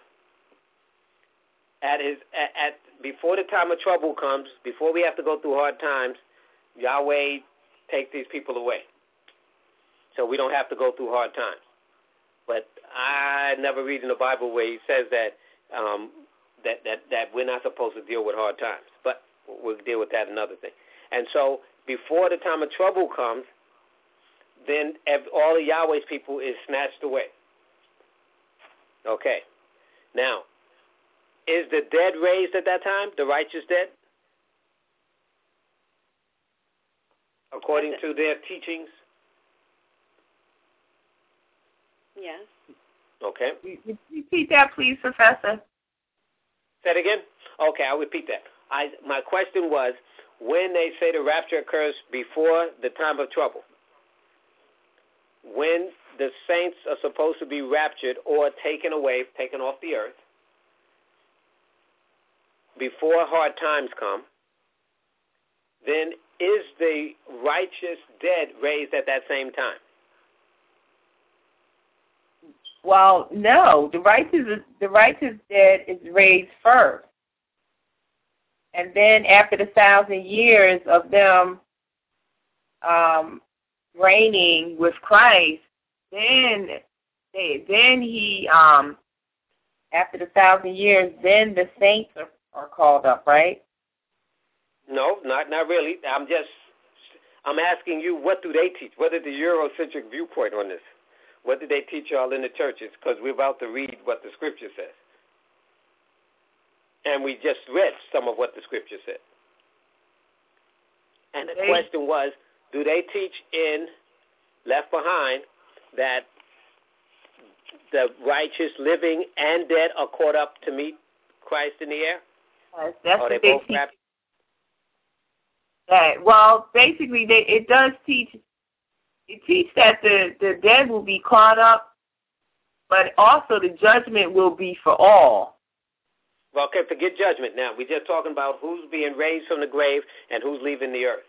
before the time of trouble comes, before we have to go through hard times, Yahweh takes these people away, so we don't have to go through hard times. But I never read in the Bible where he says that that we're not supposed to deal with hard times. But we'll deal with that another thing. And so before the time of trouble comes, then all of Yahweh's people is snatched away. Okay. Now, is the dead raised at that time, the righteous dead? According to their teachings? Yes. Okay. Repeat that, please, Professor. Say it again? Okay, I'll repeat that. my question was, when they say the rapture occurs before the time of trouble, when the saints are supposed to be raptured or taken away, taken off the earth, before hard times come, then is the righteous dead raised at that same time? Well, no. The righteous dead is raised first. And then after the 1,000 years of them reigning with Christ, then he after the 1,000 years, then the saints are called up, right? No, not really. I'm asking you, what do they teach? What is the Eurocentric viewpoint on this? What do they teach y'all in the churches? Because we're about to read what the Scripture says. And we just read some of what the Scripture said. And the question was, do they teach in Left Behind that the righteous, living, and dead are caught up to meet Christ in the air? That's what they both teach. Well, basically, it does teach. It teaches that the dead will be caught up, but also the judgment will be for all. Well, okay, forget judgment now. We're just talking about who's being raised from the grave and who's leaving the earth.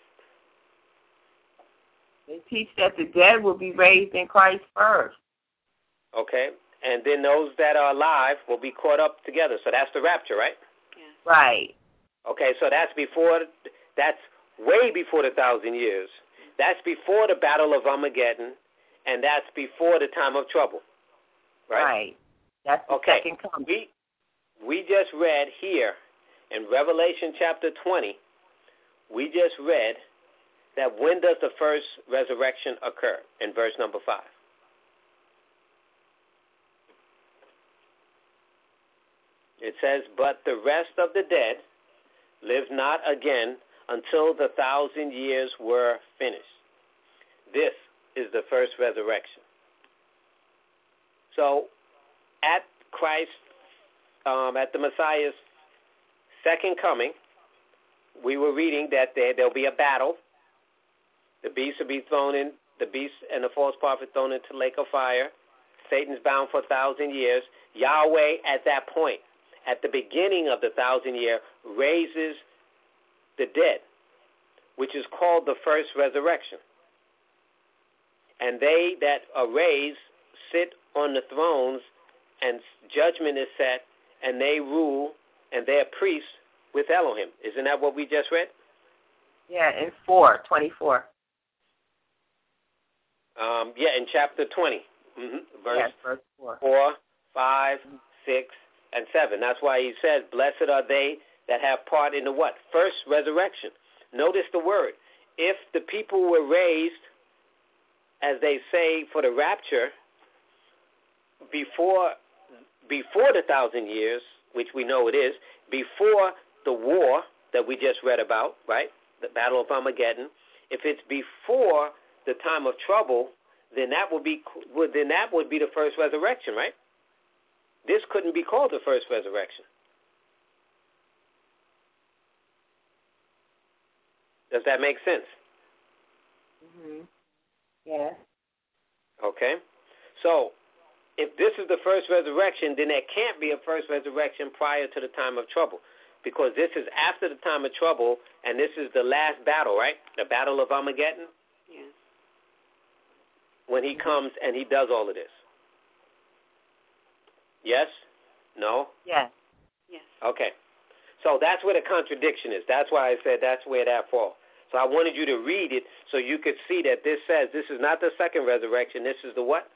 They teach that the dead will be raised in Christ first. Okay, and then those that are alive will be caught up together. So that's the rapture, right? Yeah. Right. Okay, so that's way before the 1,000 years. That's before the Battle of Armageddon, and that's before the time of trouble, right? Right. That's the second coming. We just read here in Revelation chapter 20, we just read that when does the first resurrection occur in verse number 5? It says, but the rest of the dead live not again until the 1,000 years were finished. This is the first resurrection. So at Christ, at the Messiah's second coming, we were reading that there'll be a battle. The beast will be thrown in, the beast and the false prophet thrown into the lake of fire. Satan's bound for 1,000 years. Yahweh at that point, at the beginning of the 1,000 year, raises the dead, which is called the first resurrection. And they that are raised sit on the thrones, and judgment is set, and they rule, and they are priests with Elohim. Isn't that what we just read? Yeah, in 4:24. In chapter 20, verse 4, 5, 6, and 7. That's why he says, blessed are they that have part in the what? First resurrection. Notice the word. If the people were raised, as they say, for the rapture, before the 1,000 years, which we know it is, before the war that we just read about, right, the Battle of Armageddon, if it's before the time of trouble, then that would be the first resurrection, right? This couldn't be called the first resurrection. Does that make sense? Mm-hmm. Yeah. Okay. So, if this is the first resurrection, then there can't be a first resurrection prior to the time of trouble, because this is after the time of trouble, and this is the last battle, right? The Battle of Armageddon? Yes. When he comes and he does all of this. Yes? No? Yes. Yes. Okay. So that's where the contradiction is. That's why I said that's where that falls. So I wanted you to read it so you could see that this says this is not the second resurrection. This is the what?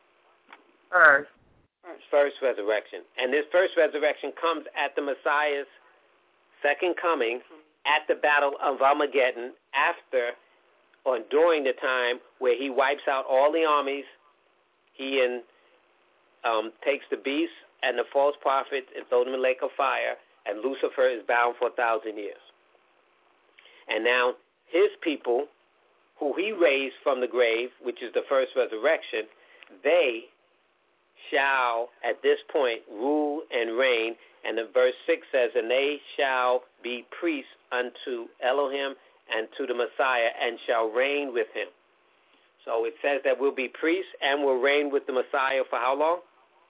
First resurrection. And this first resurrection comes at the Messiah's second coming, at the Battle of Armageddon, after or during the time where he wipes out all the armies. He takes the beast and the false prophet and throws them in the lake of fire, and Lucifer is bound for 1,000 years. And now his people, who he raised from the grave, which is the first resurrection, they shall, at this point, rule and reign. And then verse 6 says, and they shall be priests unto Elohim and to the Messiah, and shall reign with him. So it says that we'll be priests and we'll reign with the Messiah for how long?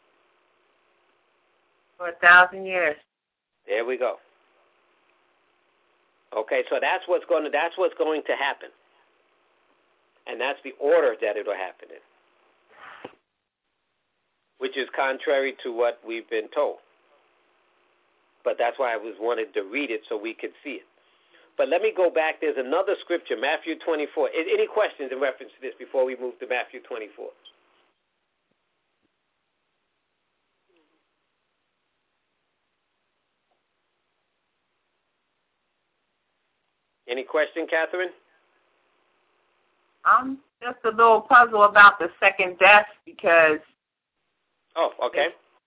For 1,000 years. There we go. Okay, so that's what's going to happen. And that's the order that it'll happen in, which is contrary to what we've been told. But that's why I wanted to read it so we could see it. But let me go back. There's another scripture, Matthew 24. Any questions in reference to this before we move to Matthew 24? Any question, Catherine? I'm just a little puzzled about the second death because. Oh, okay.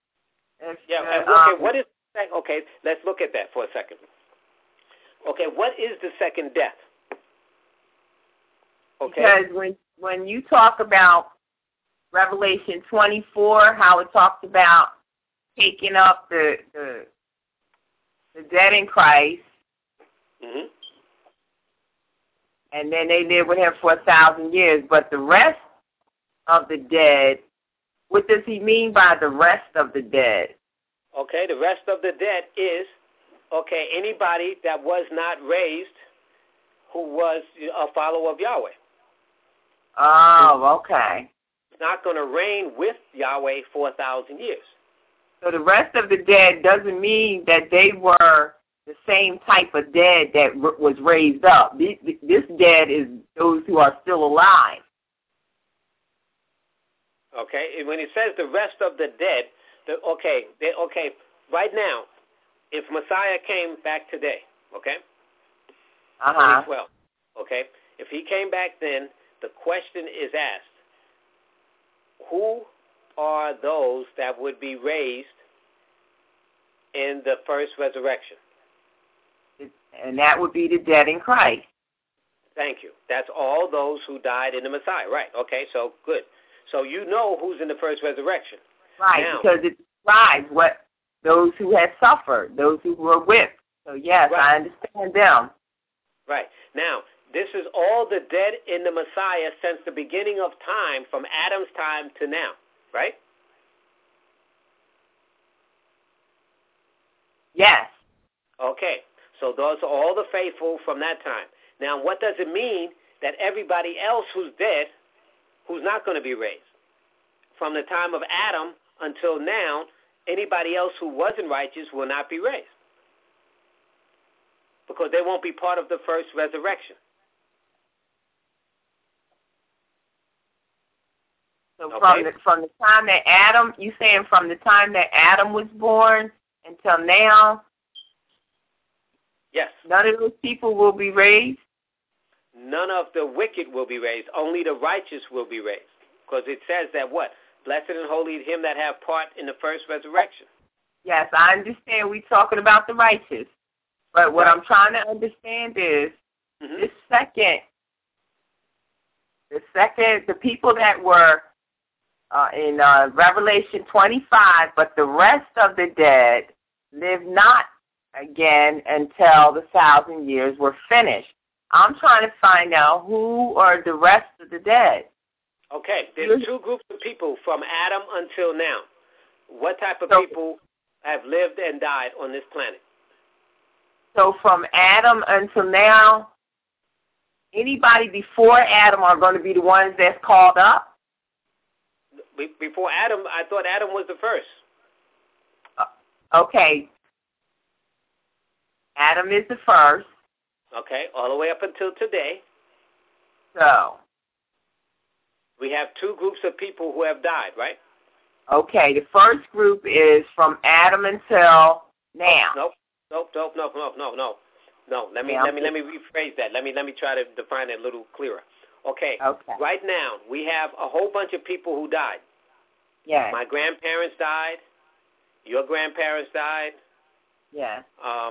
What is? Okay, let's look at that for a second. Okay, what is the second death? Okay. Because when you talk about Revelation 24, how it talks about taking up the dead in Christ, mm-hmm. and then they live with him for 1,000 years, but the rest of the dead, what does he mean by the rest of the dead? Okay, the rest of the dead is, anybody that was not raised who was a follower of Yahweh. Oh, okay. Not going to reign with Yahweh for 1,000 years. So the rest of the dead doesn't mean that they were the same type of dead that was raised up. This dead is those who are still alive. Okay, when it says the rest of the dead, right now, if Messiah came back today, 2012, if he came back then, the question is asked, who are those that would be raised in the first resurrection? And that would be the dead in Christ. Thank you. That's all those who died in the Messiah. Right. Okay, so good. So you know who's in the first resurrection. Right, now, because it describes those who had suffered, those who were whipped. So, yes, right. I understand them. Right. Now, this is all the dead in the Messiah since the beginning of time, from Adam's time to now, right? Yes. Okay. So those are all the faithful from that time. Now, what does it mean that everybody else who's dead, who's not going to be raised? From the time of Adam until now, anybody else who wasn't righteous will not be raised, because they won't be part of the first resurrection. So from the time that Adam, you saying from the time that Adam was born until now? Yes. None of those people will be raised? None of the wicked will be raised. Only the righteous will be raised. Because it says that what? Blessed and holy is him that have part in the first resurrection. Yes, I understand we're talking about the righteous. But what I'm trying to understand is the people that were in Revelation 25, but the rest of the dead live not again until the 1,000 years were finished. I'm trying to find out who are the rest of the dead. Okay, there's two groups of people from Adam until now. What type of people have lived and died on this planet? So from Adam until now, anybody before Adam are going to be the ones that's called up? Before Adam, I thought Adam was the first. Okay. Adam is the first. Okay, all the way up until today. So we have two groups of people who have died, right? Okay, the first group is from Adam until now. No. Let me rephrase that. Let me try to define it a little clearer. Okay. Right now, we have a whole bunch of people who died. Yes. My grandparents died. Your grandparents died. Yes.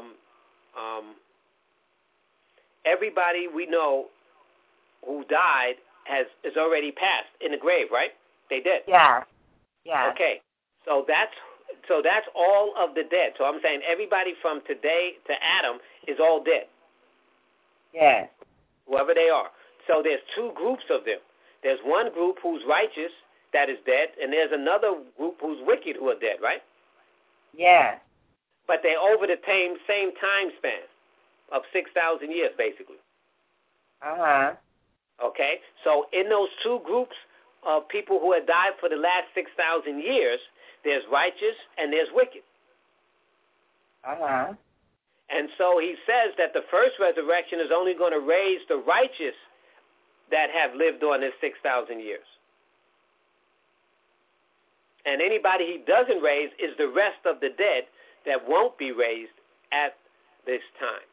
Everybody we know who died is already passed in the grave, right? They did. Yeah. Yeah. Okay. So that's all of the dead. So I'm saying everybody from today to Adam is all dead. Yes. Whoever they are. So there's two groups of them. There's one group who's righteous that is dead, and there's another group who's wicked who are dead, right? Yes. But they're over the same time span of 6,000 years, basically. Uh-huh. Okay? So in those two groups of people who have died for the last 6,000 years, there's righteous and there's wicked. Uh-huh. And so he says that the first resurrection is only going to raise the righteous that have lived on this 6,000 years. And anybody he doesn't raise is the rest of the dead that won't be raised at this time.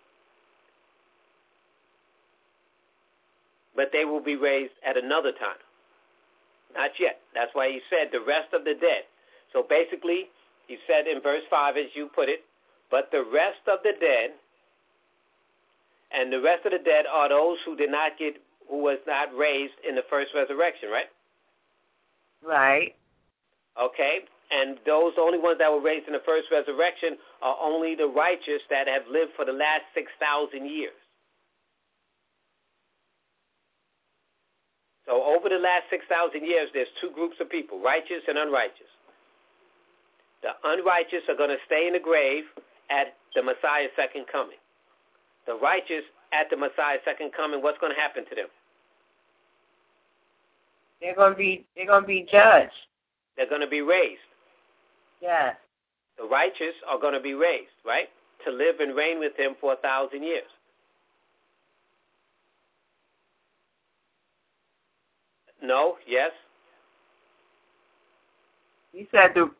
But they will be raised at another time. Not yet. That's why he said the rest of the dead. So basically, he said in verse 5, as you put it, but the rest of the dead, and the rest of the dead are those who was not raised in the first resurrection, right? Right. Okay, and those only ones that were raised in the first resurrection are only the righteous that have lived for the last 6,000 years. So over the last 6,000 years, there's two groups of people, righteous and unrighteous. The unrighteous are going to stay in the grave at the Messiah's second coming. The righteous at the Messiah's second coming, what's going to happen to them? They're going to be judged. They're going to be raised. Yes. The righteous are going to be raised, right? To live and reign with him for 1,000 years. No? Yes? You said the...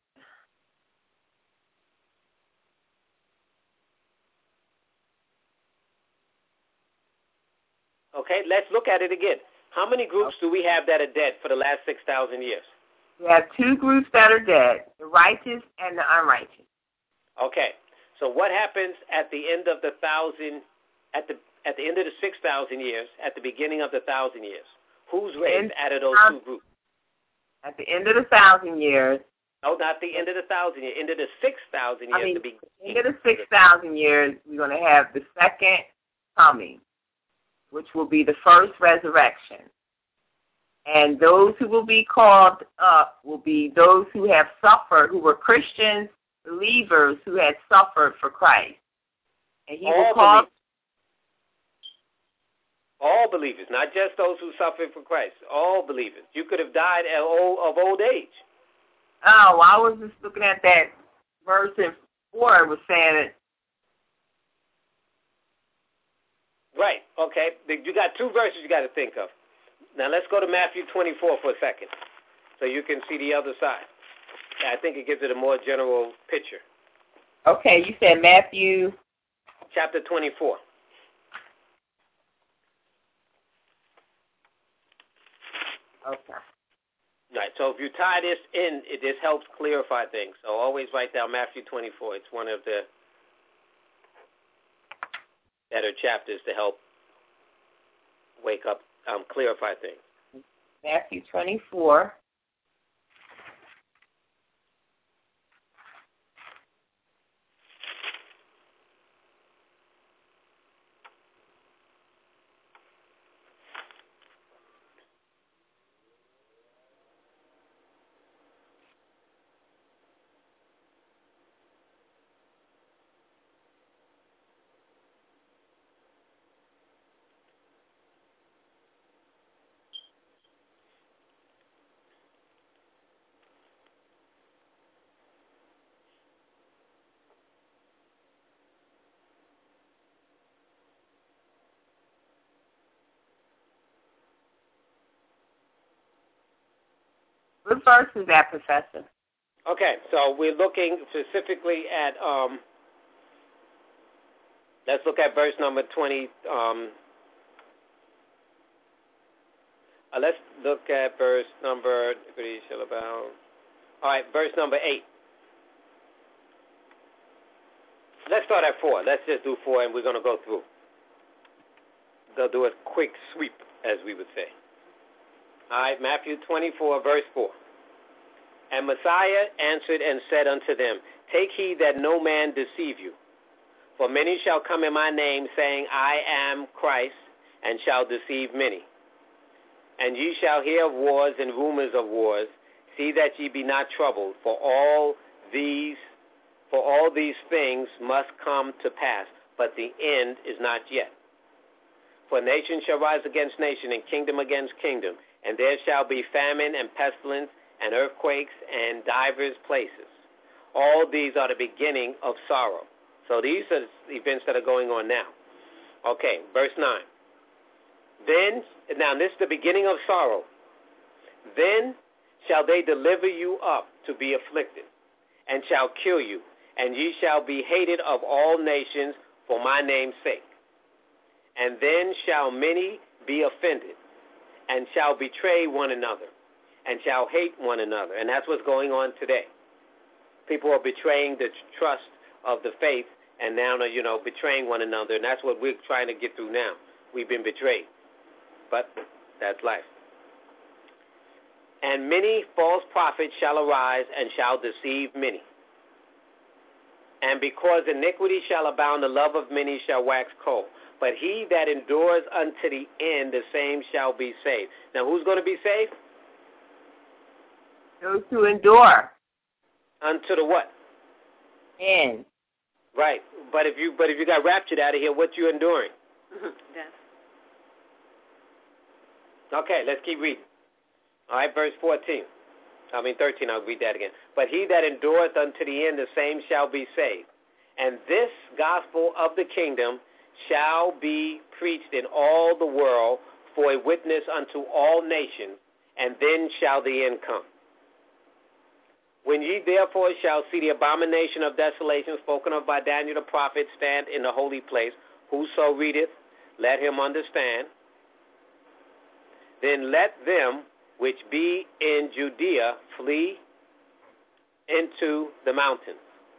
Okay, let's look at it again. How many groups do we have that are dead for the last 6,000 years? We have two groups that are dead, the righteous and the unrighteous. Okay, so what happens at the end of the 1,000, at the end of the 6,000 years, at the beginning of the 1,000 years? Who's raised out of those two groups? At the end of the 1,000 years. No, not the end of the 1,000 years. End of the 6,000 years. End of the 6,000 years, we're going to have the second coming, which will be the first resurrection. And those who will be called up will be those who have suffered, who were Christians, believers who had suffered for Christ. And he will call all believers, not just those who suffered for Christ. All believers. You could have died of old age. Oh, I was just looking at that verse in 4. It was saying it. Right. Okay. You got two verses you got to think of. Now let's go to Matthew 24 for a second, so you can see the other side. I think it gives it a more general picture. Okay, you said Matthew chapter 24. Okay. Right. So if you tie this in, this helps clarify things. So always write down Matthew 24. It's one of the better chapters to help wake up, clarify things. Matthew 24. What verse is that, Professor? Okay, so we're looking specifically at, let's look at verse number 20. Let's look at verse number, all right, verse number 8. Let's start at 4. Let's just do 4, and we're going to go through. They'll do a quick sweep, as we would say. All right, Matthew 24, verse 4. And Messiah answered and said unto them, Take heed that no man deceive you. For many shall come in my name, saying, I am Christ, and shall deceive many. And ye shall hear of wars and rumors of wars. See that ye be not troubled, for all these things must come to pass, but the end is not yet. For nation shall rise against nation, and kingdom against kingdom, and there shall be famine and pestilence and earthquakes and divers places. All these are the beginning of sorrow. So these are events that are going on now. Okay, verse 9. Now this is the beginning of sorrow. Then shall they deliver you up to be afflicted, and shall kill you, and ye shall be hated of all nations for my name's sake. And then shall many be offended, and shall betray one another, and shall hate one another. And that's what's going on today. People are betraying the trust of the faith, and now are, betraying one another, and that's what we're trying to get through now. We've been betrayed, but that's life. And many false prophets shall arise and shall deceive many. And because iniquity shall abound, the love of many shall wax cold. But he that endures unto the end, the same shall be saved. Now, who's going to be saved? Those who endure. Unto the what? End. Right. But if you got raptured out of here, what you enduring? Death. Okay, let's keep reading. All right, verse 13. 13, I'll read that again. But he that endureth unto the end, the same shall be saved. And this gospel of the kingdom shall be preached in all the world for a witness unto all nations, and then shall the end come. When ye therefore shall see the abomination of desolation spoken of by Daniel the prophet stand in the holy place, whoso readeth, let him understand. Then let them which be in Judea flee into the mountains.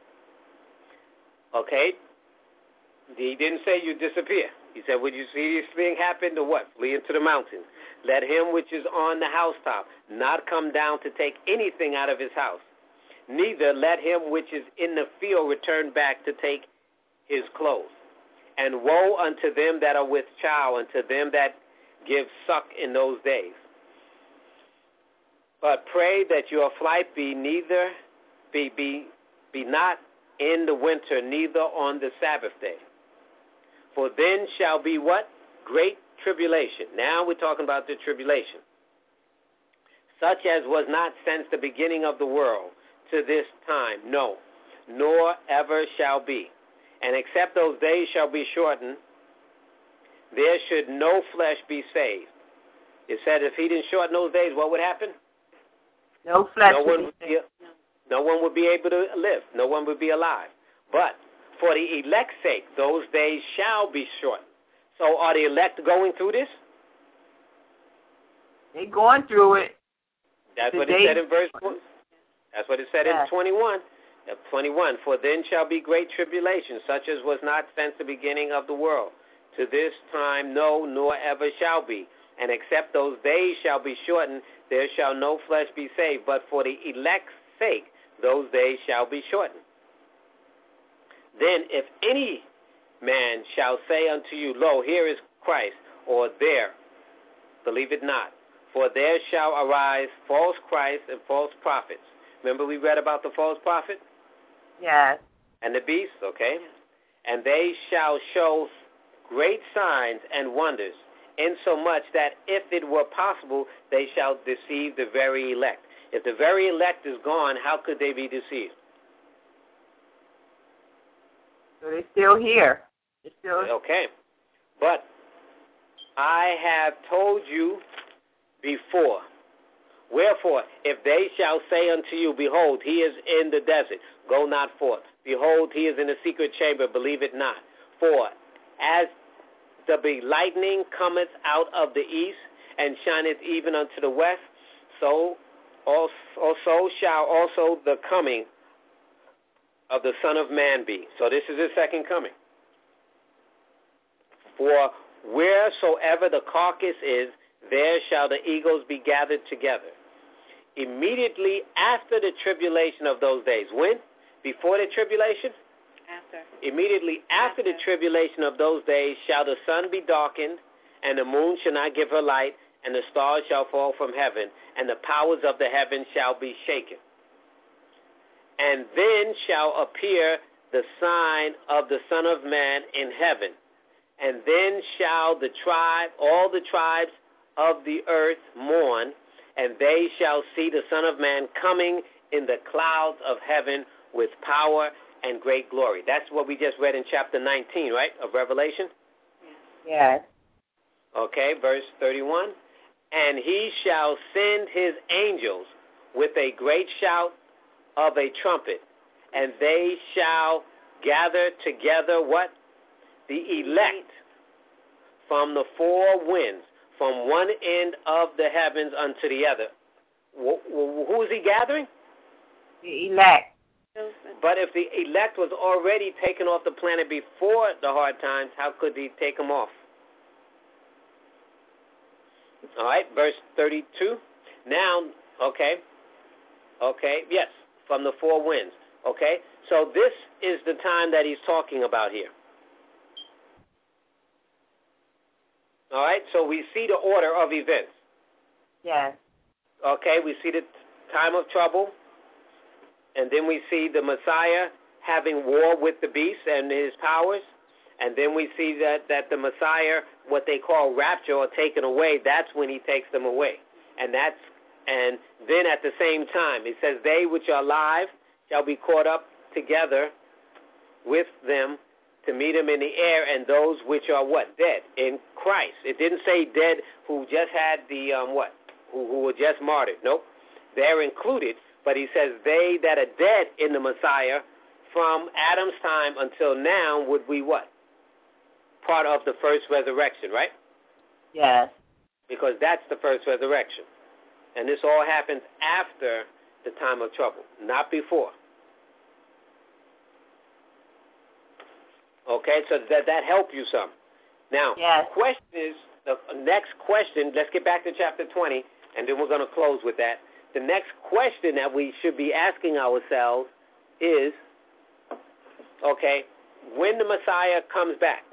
Okay? He didn't say you disappear. He said, when you see this thing happen, to what? Flee into the mountains. Let him which is on the housetop not come down to take anything out of his house. Neither let him which is in the field return back to take his clothes. And woe unto them that are with child, and to them that give suck in those days. But pray that your flight be not in the winter, neither on the Sabbath day. For then shall be what? Great tribulation. Now we're talking about the tribulation. Such as was not since the beginning of the world to this time, no, nor ever shall be. And except those days shall be shortened, there should no flesh be saved. It said if he didn't shorten those days, what would happen? No flesh no one would be able to live. No one would be alive. But for the elect's sake, those days shall be shortened. So are the elect going through this? They're going through it. That's what it said in verse 1. That's what it said in 21. 21, for then shall be great tribulation, such as was not since the beginning of the world. To this time, no, nor ever shall be. And except those days shall be shortened, there shall no flesh be saved. But for the elect's sake, those days shall be shortened. Then if any man shall say unto you, Lo, here is Christ, or there, believe it not. For there shall arise false Christs and false prophets. Remember we read about the false prophet? Yes. And the beast, okay? And they shall show great signs and wonders, insomuch that if it were possible, they shall deceive the very elect. If the very elect is gone, how could they be deceived? So they're still here. Okay. But I have told you before. Wherefore, if they shall say unto you, Behold, he is in the desert, go not forth. Behold, he is in the secret chamber, believe it not. For as the lightning cometh out of the east, and shineth even unto the west, so also shall also the coming of the Son of Man be. So this is his second coming. For wheresoever the carcass is, there shall the eagles be gathered together. immediately after the tribulation of those days. When? Before the tribulation? After. Immediately after the tribulation of those days shall the sun be darkened, and the moon shall not give her light, and the stars shall fall from heaven, and the powers of the heavens shall be shaken. And then shall appear the sign of the Son of Man in heaven. And then shall all the tribes of the earth mourn, and they shall see the Son of Man coming in the clouds of heaven with power and great glory. That's what we just read in chapter 19, right, of Revelation? Yes. Okay, verse 31. And he shall send his angels with a great shout of a trumpet, and they shall gather together what? The elect from the four winds, from one end of the heavens unto the other. Who is he gathering? The elect. But if the elect was already taken off the planet before the hard times, how could he take them off? All right, verse 32. Now, okay, yes, from the four winds. Okay, so this is the time that he's talking about here. All right, so we see the order of events. Yes. Okay, we see the time of trouble, and then we see the Messiah having war with the beast and his powers, and then we see that the Messiah, what they call rapture or taken away, that's when he takes them away. And then at the same time, it says, they which are alive shall be caught up together with them to meet him in the air, and those which are what? Dead in Christ. It didn't say dead who just had the, who were just martyred. Nope. They're included, but he says they that are dead in the Messiah from Adam's time until now would be what? Part of the first resurrection, right? Yes. Because that's the first resurrection. And this all happens after the time of trouble, not before. Okay, so that help you some. Now, yes. Question is, the next question, let's get back to chapter 20, and then we're going to close with that. The next question that we should be asking ourselves is, okay, when the Messiah comes back,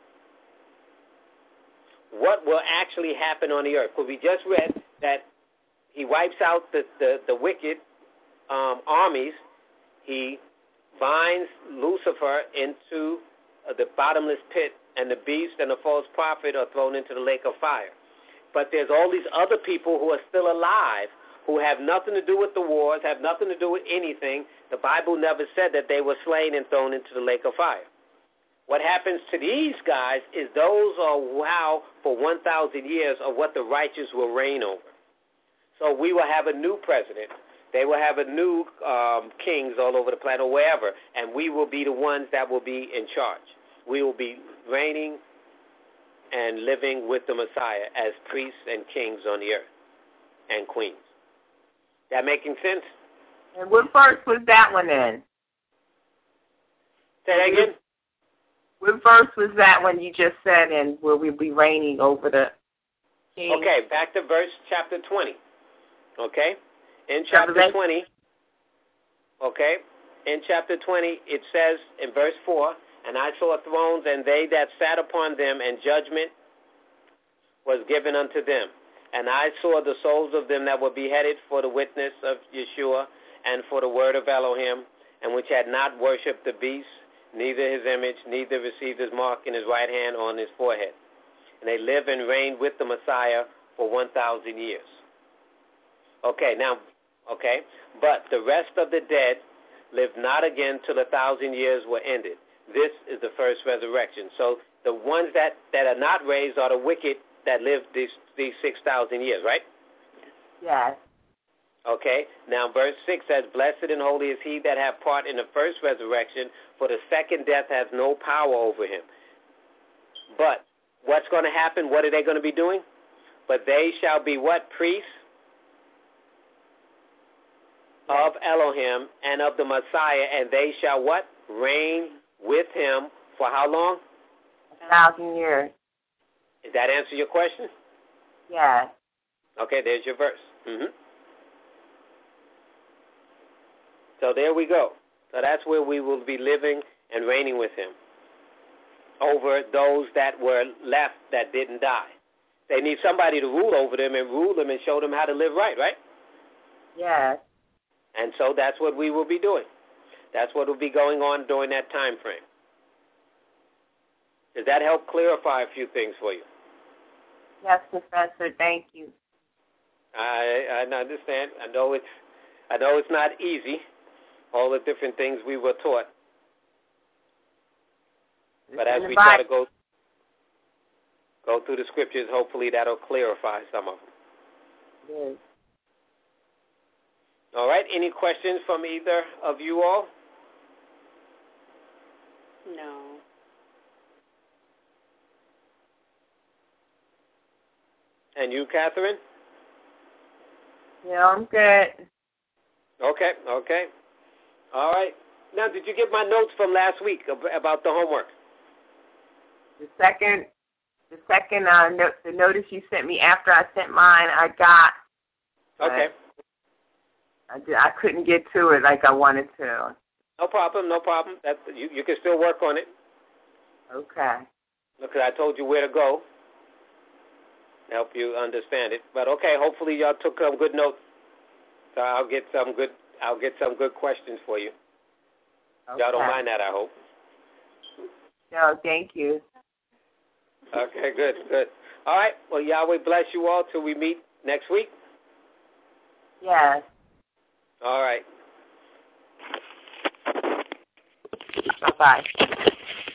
what will actually happen on the earth? Because we just read that he wipes out the wicked armies. He binds Lucifer into the bottomless pit, and the beast and the false prophet are thrown into the lake of fire. But there's all these other people who are still alive who have nothing to do with the wars, have nothing to do with anything. The Bible never said that they were slain and thrown into the lake of fire. What happens to these guys is those are wow for 1,000 years of what the righteous will reign over. So we will have a new president. They will have a new kings all over the planet or wherever, and we will be the ones that will be in charge. We will be reigning and living with the Messiah as priests and kings on the earth and queens. That making sense? And what verse was that one in? Say that again? What verse was that one you just said in where we'll be reigning over the kings? Okay, back to chapter 20. Okay? In chapter 20, okay, in chapter 20, it says in verse 4, and I saw thrones, and they that sat upon them, and judgment was given unto them. And I saw the souls of them that were beheaded for the witness of Yeshua and for the word of Elohim, and which had not worshipped the beast, neither his image, neither received his mark in his right hand or on his forehead. And they live and reign with the Messiah for 1,000 years. Okay, now, okay, but the rest of the dead lived not again till 1,000 years were ended. This is the first resurrection. So the ones that are not raised are the wicked that lived these 6,000 years, right? Yes. Okay, now verse 6 says, blessed and holy is he that hath part in the first resurrection, for the second death has no power over him. But what's going to happen? What are they going to be doing? But they shall be what? Priests of Elohim and of the Messiah, and they shall what? Reign with him for how long? 1,000 years. Does that answer your question? Yes. Okay, there's your verse. Mm-hmm. So there we go. So that's where we will be living and reigning with him over those that were left that didn't die. They need somebody to rule over them and rule them and show them how to live right, right? Yes. And so that's what we will be doing. That's what will be going on during that time frame. Does that help clarify a few things for you? Yes, Professor. Thank you. I understand. I know it's not easy, all the different things we were taught. But as we try to go through the scriptures, hopefully that'll clarify some of them. Yes. All right. Any questions from either of you all? No. And you, Catherine? Yeah, I'm good. Okay. All right. Now, did you get my notes from last week about the homework? The notice you sent me after I sent mine, I got. Okay. I couldn't get to it like I wanted to. No problem. You can still work on it. Okay. Because I told you where to go to help you understand it. But okay, hopefully y'all took some good notes. So I'll get some good questions for you. Okay. Y'all don't mind that, I hope. No, thank you. Okay, good. All right. Well, Yahweh bless you all till we meet next week. Yes. All right. Bye-bye.